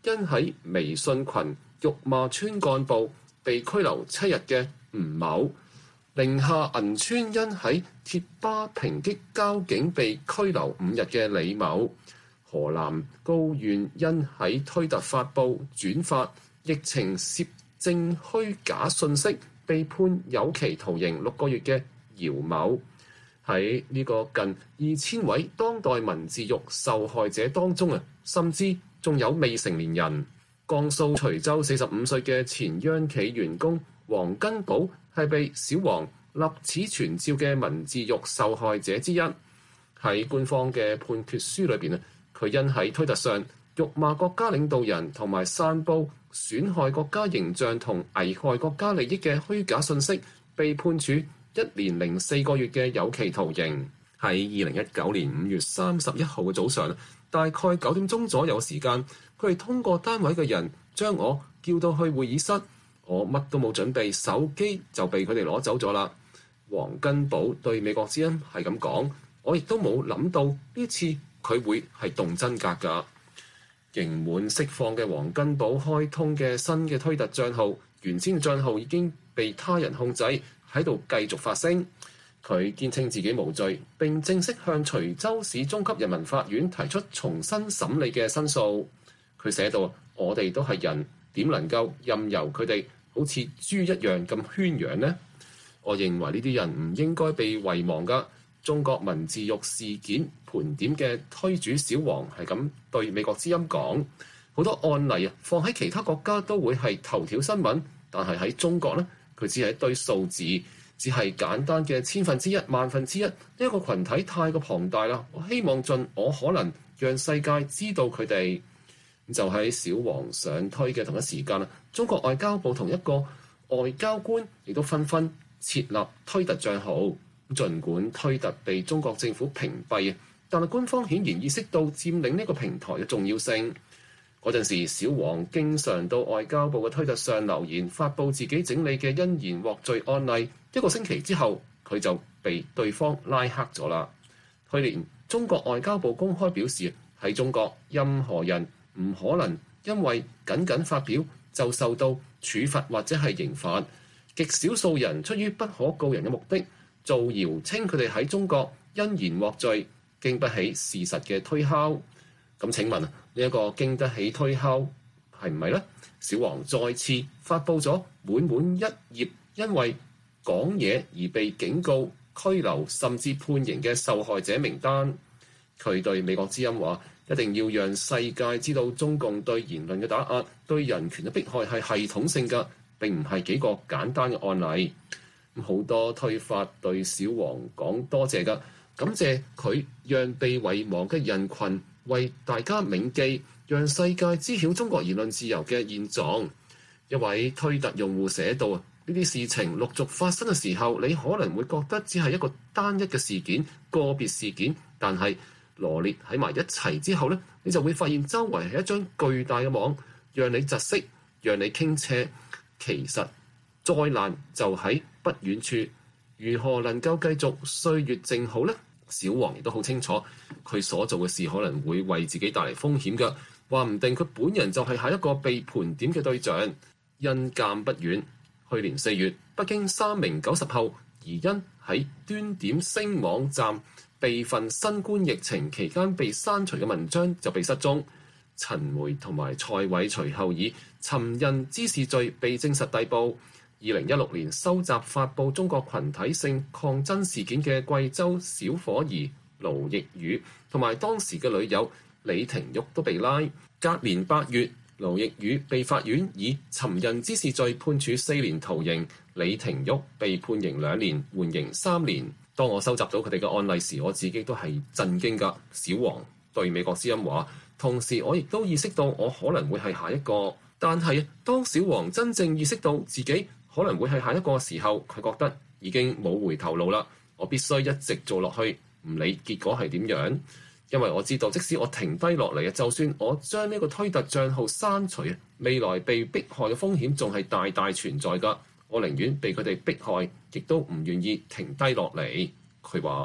因喺微信群辱罵村幹部被拘留7日嘅吳某，寧夏銀川因喺貼吧抨擊交警被拘留5日嘅李某，河南高縣因喺推特發布轉發疫情涉證虛假信息被判有期徒刑6個月嘅姚某。喺呢個近2000位當代文字獄受害者當中甚至仲有未成年人。江蘇徐州45歲嘅前央企員工黃根寶係被小黃立此傳召嘅文字獄受害者之一。喺官方嘅判決書裏邊佢因喺推特上辱罵國家領導人同埋散佈損害國家形象同危害國家利益嘅虛假信息，被判處1年零4個月嘅有期徒刑。喺2019年5月31號嘅早上，大概9點鐘左右時間，佢哋通過單位嘅人將我叫到去會議室，我乜都冇準備，手機就被佢哋攞走咗啦。黃根寶對美國之音係咁講，我亦都冇諗到呢次佢會係動真格㗎。刑滿釋放嘅黃根寶開通嘅新嘅推特帳號，原先嘅帳號已經被他人控制，喺度繼續發聲。佢堅稱自己無罪，並正式向徐州市中級人民法院提出重新審理嘅申訴。佢寫道：我哋都係人，點能夠任由佢哋好似豬一樣咁圈養呢？我認為呢啲人唔應該被遺忘㗎。中國文字獄事件盤點嘅推主小黃係咁對美國之音講：好多案例放喺其他國家都會係頭條新聞，但係喺中國呢，佢只係一堆數字，只係簡單嘅1/1000、1/1000。呢一個群體太過龐大啦，我希望盡我可能讓世界知道佢哋。就喺小黃上推嘅同一時間，中國外交部同一個外交官亦都紛紛設立推特帳號。儘管推特被中國政府屏蔽，但係官方顯然意識到佔領呢個平台嘅重要性。嗰陣時，小黃經常到外交部嘅推特上留言，發布自己整理嘅因言獲罪案例。1個星期之後，佢就被對方拉黑咗啦。去年，中國外交部公開表示，喺中國任何人唔可能因為僅發表就受到處罰或者係刑罰。極少數人出於不可告人嘅目的，造謠稱佢哋喺中國因言獲罪，經不起事實嘅推敲。咁請問呢一個經得起推敲係唔係呢？小黃再次發布咗滿1頁因為講嘢而被警告、拘留甚至判刑嘅受害者名單。佢對美國之音話：一定要讓世界知道中共對言論嘅打壓、對人權嘅迫害係系統性嘅，並唔係幾個簡單嘅案例。好多推法對小黃講多謝㗎，感謝佢讓被遺忘嘅人群為大家銘記，讓世界知曉中國言論自由嘅現狀。一位推特用戶寫道：呢啲事情陸續發生嘅時候，你可能會覺得只係一個單一嘅事件、個別事件，但係羅列喺埋一齊之後呢，你就會發現周圍係一張巨大嘅網，讓你窒息，讓你傾斜。其實災難就喺不遠處，如何能夠繼續歲月靜好呢？小黃亦都好清楚，佢所做嘅事可能會為自己帶嚟風險㗎，話唔定佢本人就係下一個被盤點嘅對象。因鑑不遠，去年4月，北京3名90後疑因喺端點星網站備份新冠疫情期間被刪除嘅文章就被失蹤。陳梅同埋蔡偉隨後以尋釁滋事罪被證實逮捕。2016年收集發布中國群體性抗爭事件嘅貴州小伙兒盧奕宇同埋當時嘅女友李廷玉都被拉。隔年8月，盧奕宇被法院以尋釁滋事罪判處4年徒刑，李廷玉被判刑2年，緩刑3年。當我收集到佢哋嘅案例時，我自己都係震驚㗎。小黃對美國之音話，同時我亦都意識到我可能會係下一個。但係當小黃真正意識到自己可能會係下一個時候，佢覺得已經冇回頭路啦。我必須一直做落去，唔理結果係點樣，因為我知道即使我停低落嚟，就算我將呢個推特帳號刪除，未來被迫害嘅風險仲係大大存在㗎。我寧願被佢哋迫害，亦都唔願意停低落嚟。佢話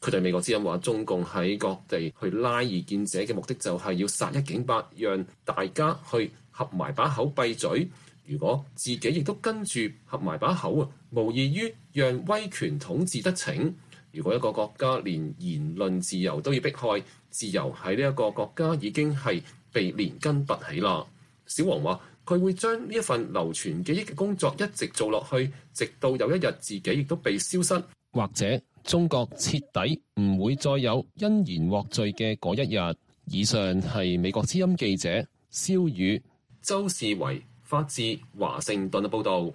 佢對美國之音話，中共喺各地去拉異見者嘅目的就係要殺一儆百，讓大家去合埋把口閉嘴。如果自己亦都跟住合埋把口啊，無異於讓威權統治得逞。如果一個國家連言論自由都要迫害，自由喺呢一個國家已經係被連根拔起啦。小王話，佢會將呢一份流傳記憶嘅工作一直做落去，直到有一日自己亦都被消失，或者中國徹底唔會再有因言獲罪嘅嗰一日。以上係美國之音記者蕭宇、周士維發自華盛頓嘅報導。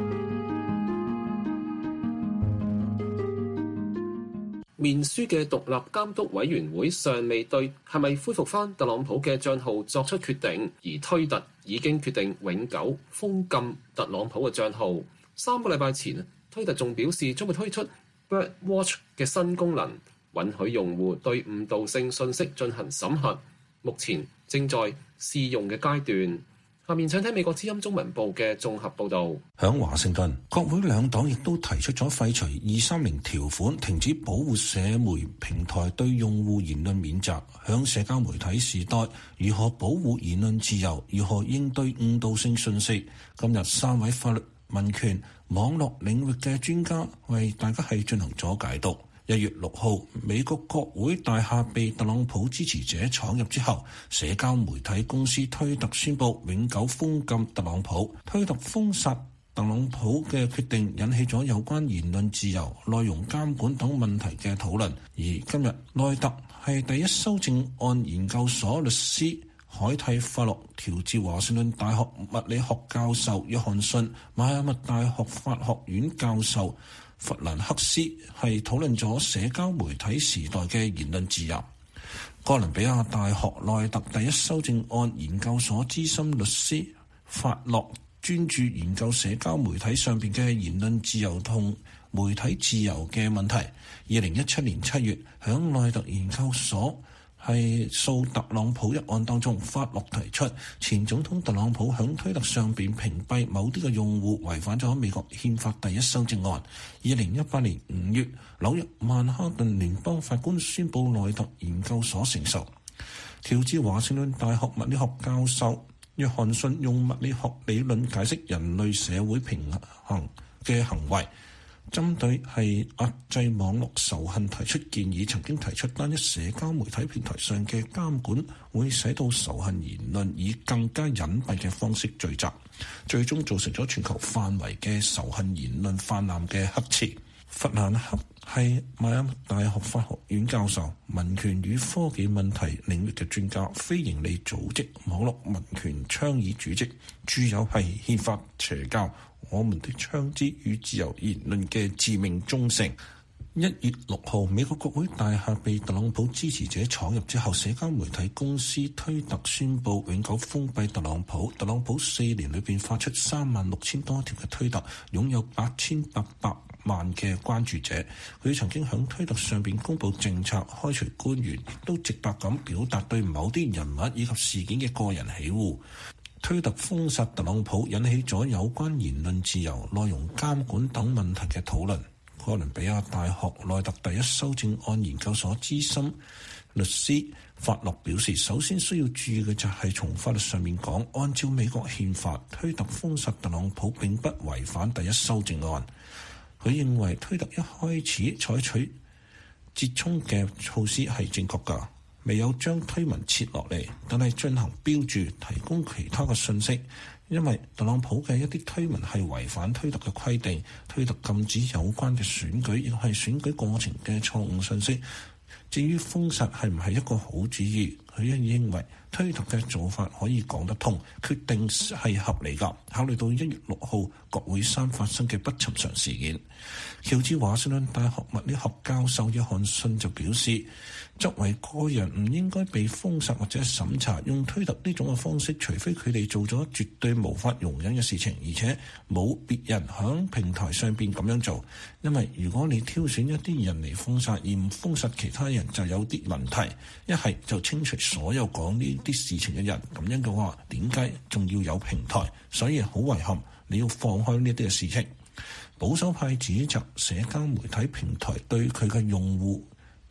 面書嘅獨立監督委員會尚未對係咪恢復返特朗普嘅帳號作出決定，而推特已經決定永久封禁特朗普嘅帳號。3個禮拜前，推特仲表示將會推出 Birdwatch 嘅新功能，允許用戶對誤導性信息進行審核，目前正在試用嘅階段。下面請睇美國之音中文部嘅綜合報導。 響華盛頓，國會兩黨亦都提出咗廢除230條款，停止保護社媒平台對用戶言論免責。響社交媒體時代，如何保護言論自由？如何應對誤導性信息？今日3位法律、民權、網絡領域嘅專家為大家係進行咗解讀。1月6號，美國國會大廈被特朗普支持者闖入之後，社交媒體公司推特宣布永久封禁特朗普。推特封殺特朗普嘅決定引起咗有關言論自由、內容監管等問題嘅討論。而今日，內特係第一修正案研究所律師海蒂法洛調至華盛頓大學物理學教授約翰遜、邁阿密大學法學院教授弗蘭克斯係討論咗社交媒體時代嘅言論自由。哥倫比亞大學內特第一修正案研究所資深律師法洛專注研究社交媒體上邊嘅言論自由同媒體自由嘅問題。2017年7月，響內特研究所係訴特朗普一案當中，法洛提出前總統特朗普響推特上邊屏蔽某啲嘅用戶，違反咗美國憲法第一修正案。2018年5月，紐約曼哈頓聯邦法官宣布內特研究所成熟。喬治華盛頓大學物理學教授約翰遜用物理學理論解釋人類社會平衡嘅行為，針對係壓制網絡仇恨提出建議，曾經提出單一社交媒體平台上嘅監管會使到仇恨言論以更加隱蔽嘅方式聚集，最終造成咗全球範圍嘅仇恨言論泛濫嘅黑池。弗蘭克係邁阿密大學法學院教授，民權與科技問題領域嘅專家，非營利組織網絡民權倡議主席，著有係憲法邪教我們的槍支與自由言論嘅致命忠誠。1月6號，美國國會大廈被特朗普支持者闖入之後，社交媒體公司推特宣布永久封閉特朗普。特朗普4年裏邊發出36000多條嘅推特，擁有8800萬嘅關注者。佢曾經響推特上邊公布政策、開除官員，亦都直白咁表達對某啲人物以及事件嘅個人喜惡。推特封殺特朗普引起咗有關言論自由、內容監管等問題嘅討論。哥倫比亞大學內特第一修正案研究所資深律師法洛表示，首先需要注意嘅就係從法律上面講，按照美國憲法，推特封殺特朗普並不違反第一修正案。佢認為推特一開始採取折衷嘅措施係正確㗎，未有將推文撤落嚟，但係進行標註，提供其他嘅信息。因為特朗普嘅一啲推文係違反推特嘅規定，推特禁止有關嘅選舉，亦係選舉過程嘅錯誤信息。至於封殺係唔係一個好主意，佢認為推特嘅做法可以講得通，決定係合理㗎。考慮到1月6號國會山發生嘅不尋常事件，喬治華盛頓大學物理學教授約翰遜就表示，作為個人唔應該被封殺或者審查，用推特呢種嘅方式，除非佢哋做咗絕對無法容忍嘅事情，而且冇別人響平台上邊咁樣做。因為如果你挑選一啲人嚟封殺，而唔封殺其他人，就有啲問題。一係就清除所有講呢啲事情嘅人，咁樣嘅話，點解仲要有平台？所以好遺憾，你要放開呢啲嘅事情。保守派指責社交媒體平台對佢嘅用戶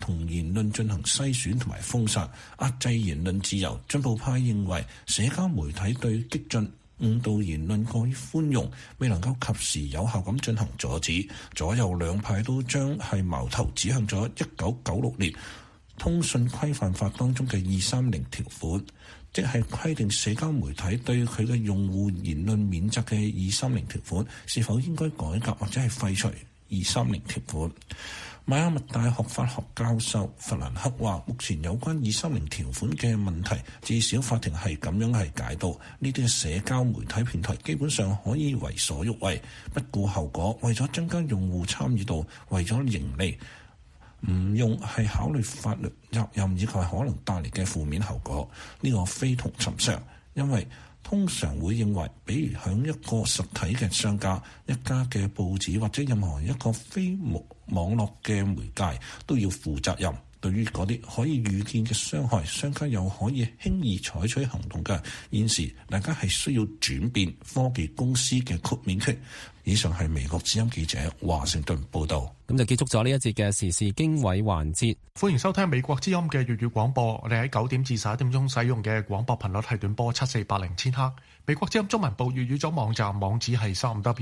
同言論進行篩選同埋封殺，壓制言論自由。進步派認為社交媒體對激進誤導言論過於寬容，未能夠及時有效咁進行阻止。左右兩派都將係矛頭指向咗1996年通訊規範法當中嘅230條款，即係規定社交媒體對佢嘅用戶言論免責嘅230條款，是否應該改革或者係廢除230條款。邁阿密大學法學教授弗蘭克話，目前有關230條款嘅問題，至少法庭係咁樣係解到呢啲社交媒體平台基本上可以為所欲為，不顧後果，為咗增加用戶參與度，為咗盈利，唔用係考慮法律責任以及可能帶嚟嘅負面後果。呢個非同尋常，因為通常會認為，比如響一個實體嘅商家、一家嘅報紙或者任何一個非網絡嘅媒介都要負責任。對於嗰啲可以預見嘅傷害，商家又可以輕易採取行動嘅，現時大家係需要轉變科技公司嘅豁免權。以上係美國之音記者華盛頓報導。 咁就結束咗呢一節嘅時事經緯環節。 歡迎收聽美國之音嘅粵語廣播。我哋喺9點至11點鐘使用嘅廣播頻率係短波7480千赫。美國之音中文部粵語組網站網址係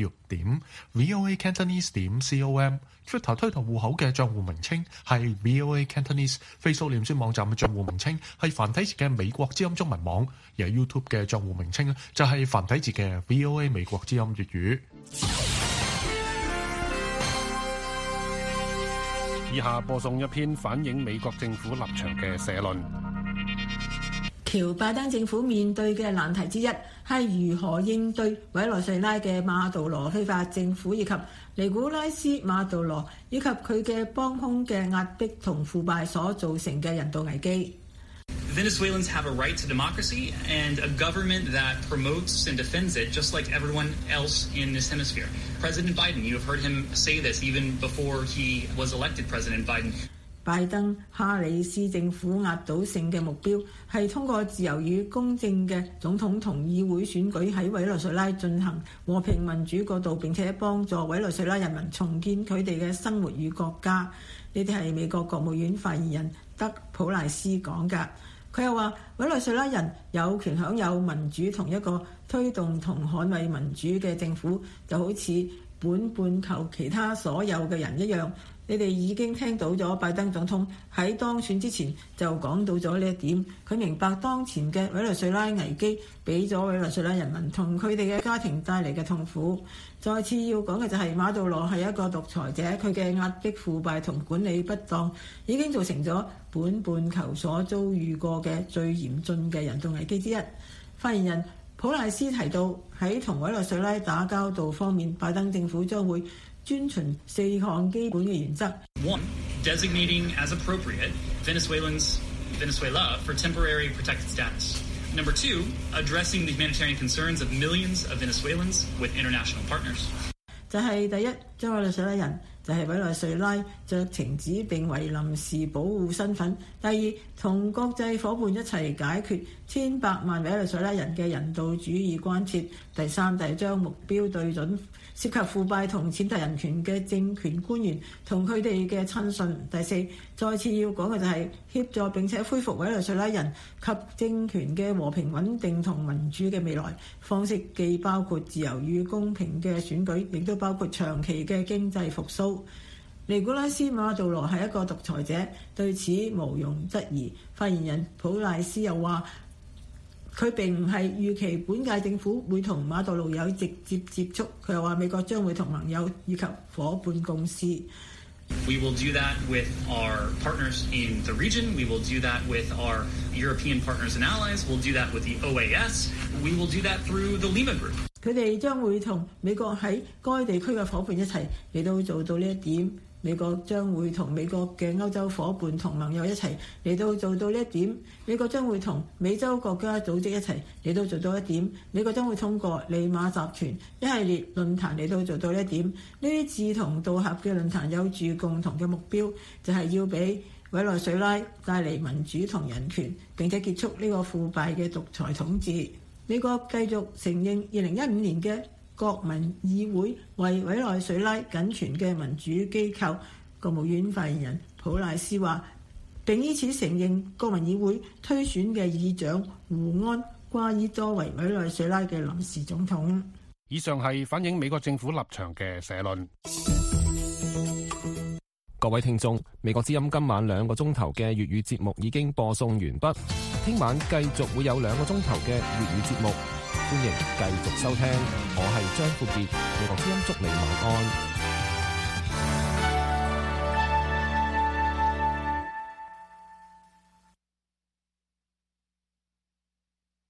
3w.voacantonese.com。Twitter 推特戶口嘅帳戶名稱係 VOA Cantonese。Facebook 臉書網站嘅帳戶名稱係繁體字嘅美國之音中文網。而 YouTube 嘅帳戶名稱就係繁體字嘅 VOA 美國之音粵語。 以下播送一篇反映美國政府立場嘅社論。 喬拜登政府面對嘅難題之一係如何應對委內瑞拉嘅馬杜羅非法政府以及尼古拉斯馬杜羅以及佢嘅幫兇嘅壓迫同腐敗所造成嘅人道危機。 Venezuelans have a right to democracy and a government that promotes and defends it just like everyone else in this hemisphere. President Biden, you have heard him say this even before he was elected President Biden. 拜登哈里斯政府壓倒性嘅目標係通過自由與公正嘅總統同議會選舉喺委內瑞拉進行和平民主過渡，並且幫助委內瑞拉人民重建佢哋嘅生活與國家。呢啲係美國國務院發言人德普賴斯講㗎。佢又話，委內瑞拉人有權享有民主同一個推動同捍衛民主嘅政府，就好似本半球其他所有嘅人一樣。你哋已經聽到咗拜登總統喺當選之前就講到咗呢一點。佢明白當前嘅委內瑞拉危機俾咗委內瑞拉人民同佢哋嘅家庭帶嚟嘅痛苦。再次要講嘅就係馬杜羅係一個獨裁者，佢嘅壓迫、腐敗同管理不當已經造成咗本半球所遭遇過嘅最嚴峻嘅人道危機之一。發言人普賴斯提到，喺同委內瑞拉打交道方面，拜登政府將會遵循4項基本嘅原則。 1. Designating as appropriate Venezuela for temporary protected status. Number 2. Addressing the humanitarian concerns of millions of Venezuelans with international partners. 就係第一，將委內瑞拉人就係委內瑞拉酌情指定為臨時保護身份；第二，同國際伙伴一齊解決千百萬委內瑞拉人嘅人道主義關切；第三，就係將目標對準涉及腐敗同踐踏人權嘅政權官員同佢哋嘅親信；第四，再次要講嘅就係協助並且恢復委內瑞拉人及政權嘅和平穩定同民主嘅未來方式，既包括自由與公平嘅選舉，亦都包括長期嘅經濟復甦。尼古拉斯馬杜羅係一個獨裁者，對此無庸質疑。發言人普賴斯又話，佢並唔係預期本屆政府會同馬杜羅有直接接觸。佢又話美國將會同盟友以及伙伴共事。 We will do that with our partners in the region. We will do that with our European partners and allies. We'll do that with the OAS. We will do that through the Lima Group. 佢哋將會同美國喺該地區嘅伙伴一齊嚟到做到呢一點。美國將會同美國嘅歐洲伙伴同盟友一齊嚟到做到呢一點。美國將會同美洲國家組織一齊嚟到做到一點。美國將會通過利馬集團一系列論壇嚟到做到呢一點。呢啲志同道合嘅論壇有住共同嘅目標，就係要俾委內瑞拉帶嚟民主同人權，並且結束呢個腐敗嘅獨裁統治。美國繼續承認2015年嘅國民議會為委內瑞拉僅存嘅民主機構。國務院發言人普賴斯話，並依此承認國民議會推選嘅議長胡安瓜伊多為委內瑞拉嘅臨時總統。 以上係反映美國政府立場嘅社論。 各位聽眾，美國之音今晚2個鐘頭嘅粵語節目已經播送完畢，聽晚繼續會有2個鐘頭嘅粵語節目，歡迎繼續收聽。我係張富傑，美國之音祝你晚安。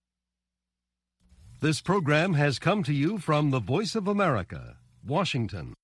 This program has come to you from the Voice of America, Washington.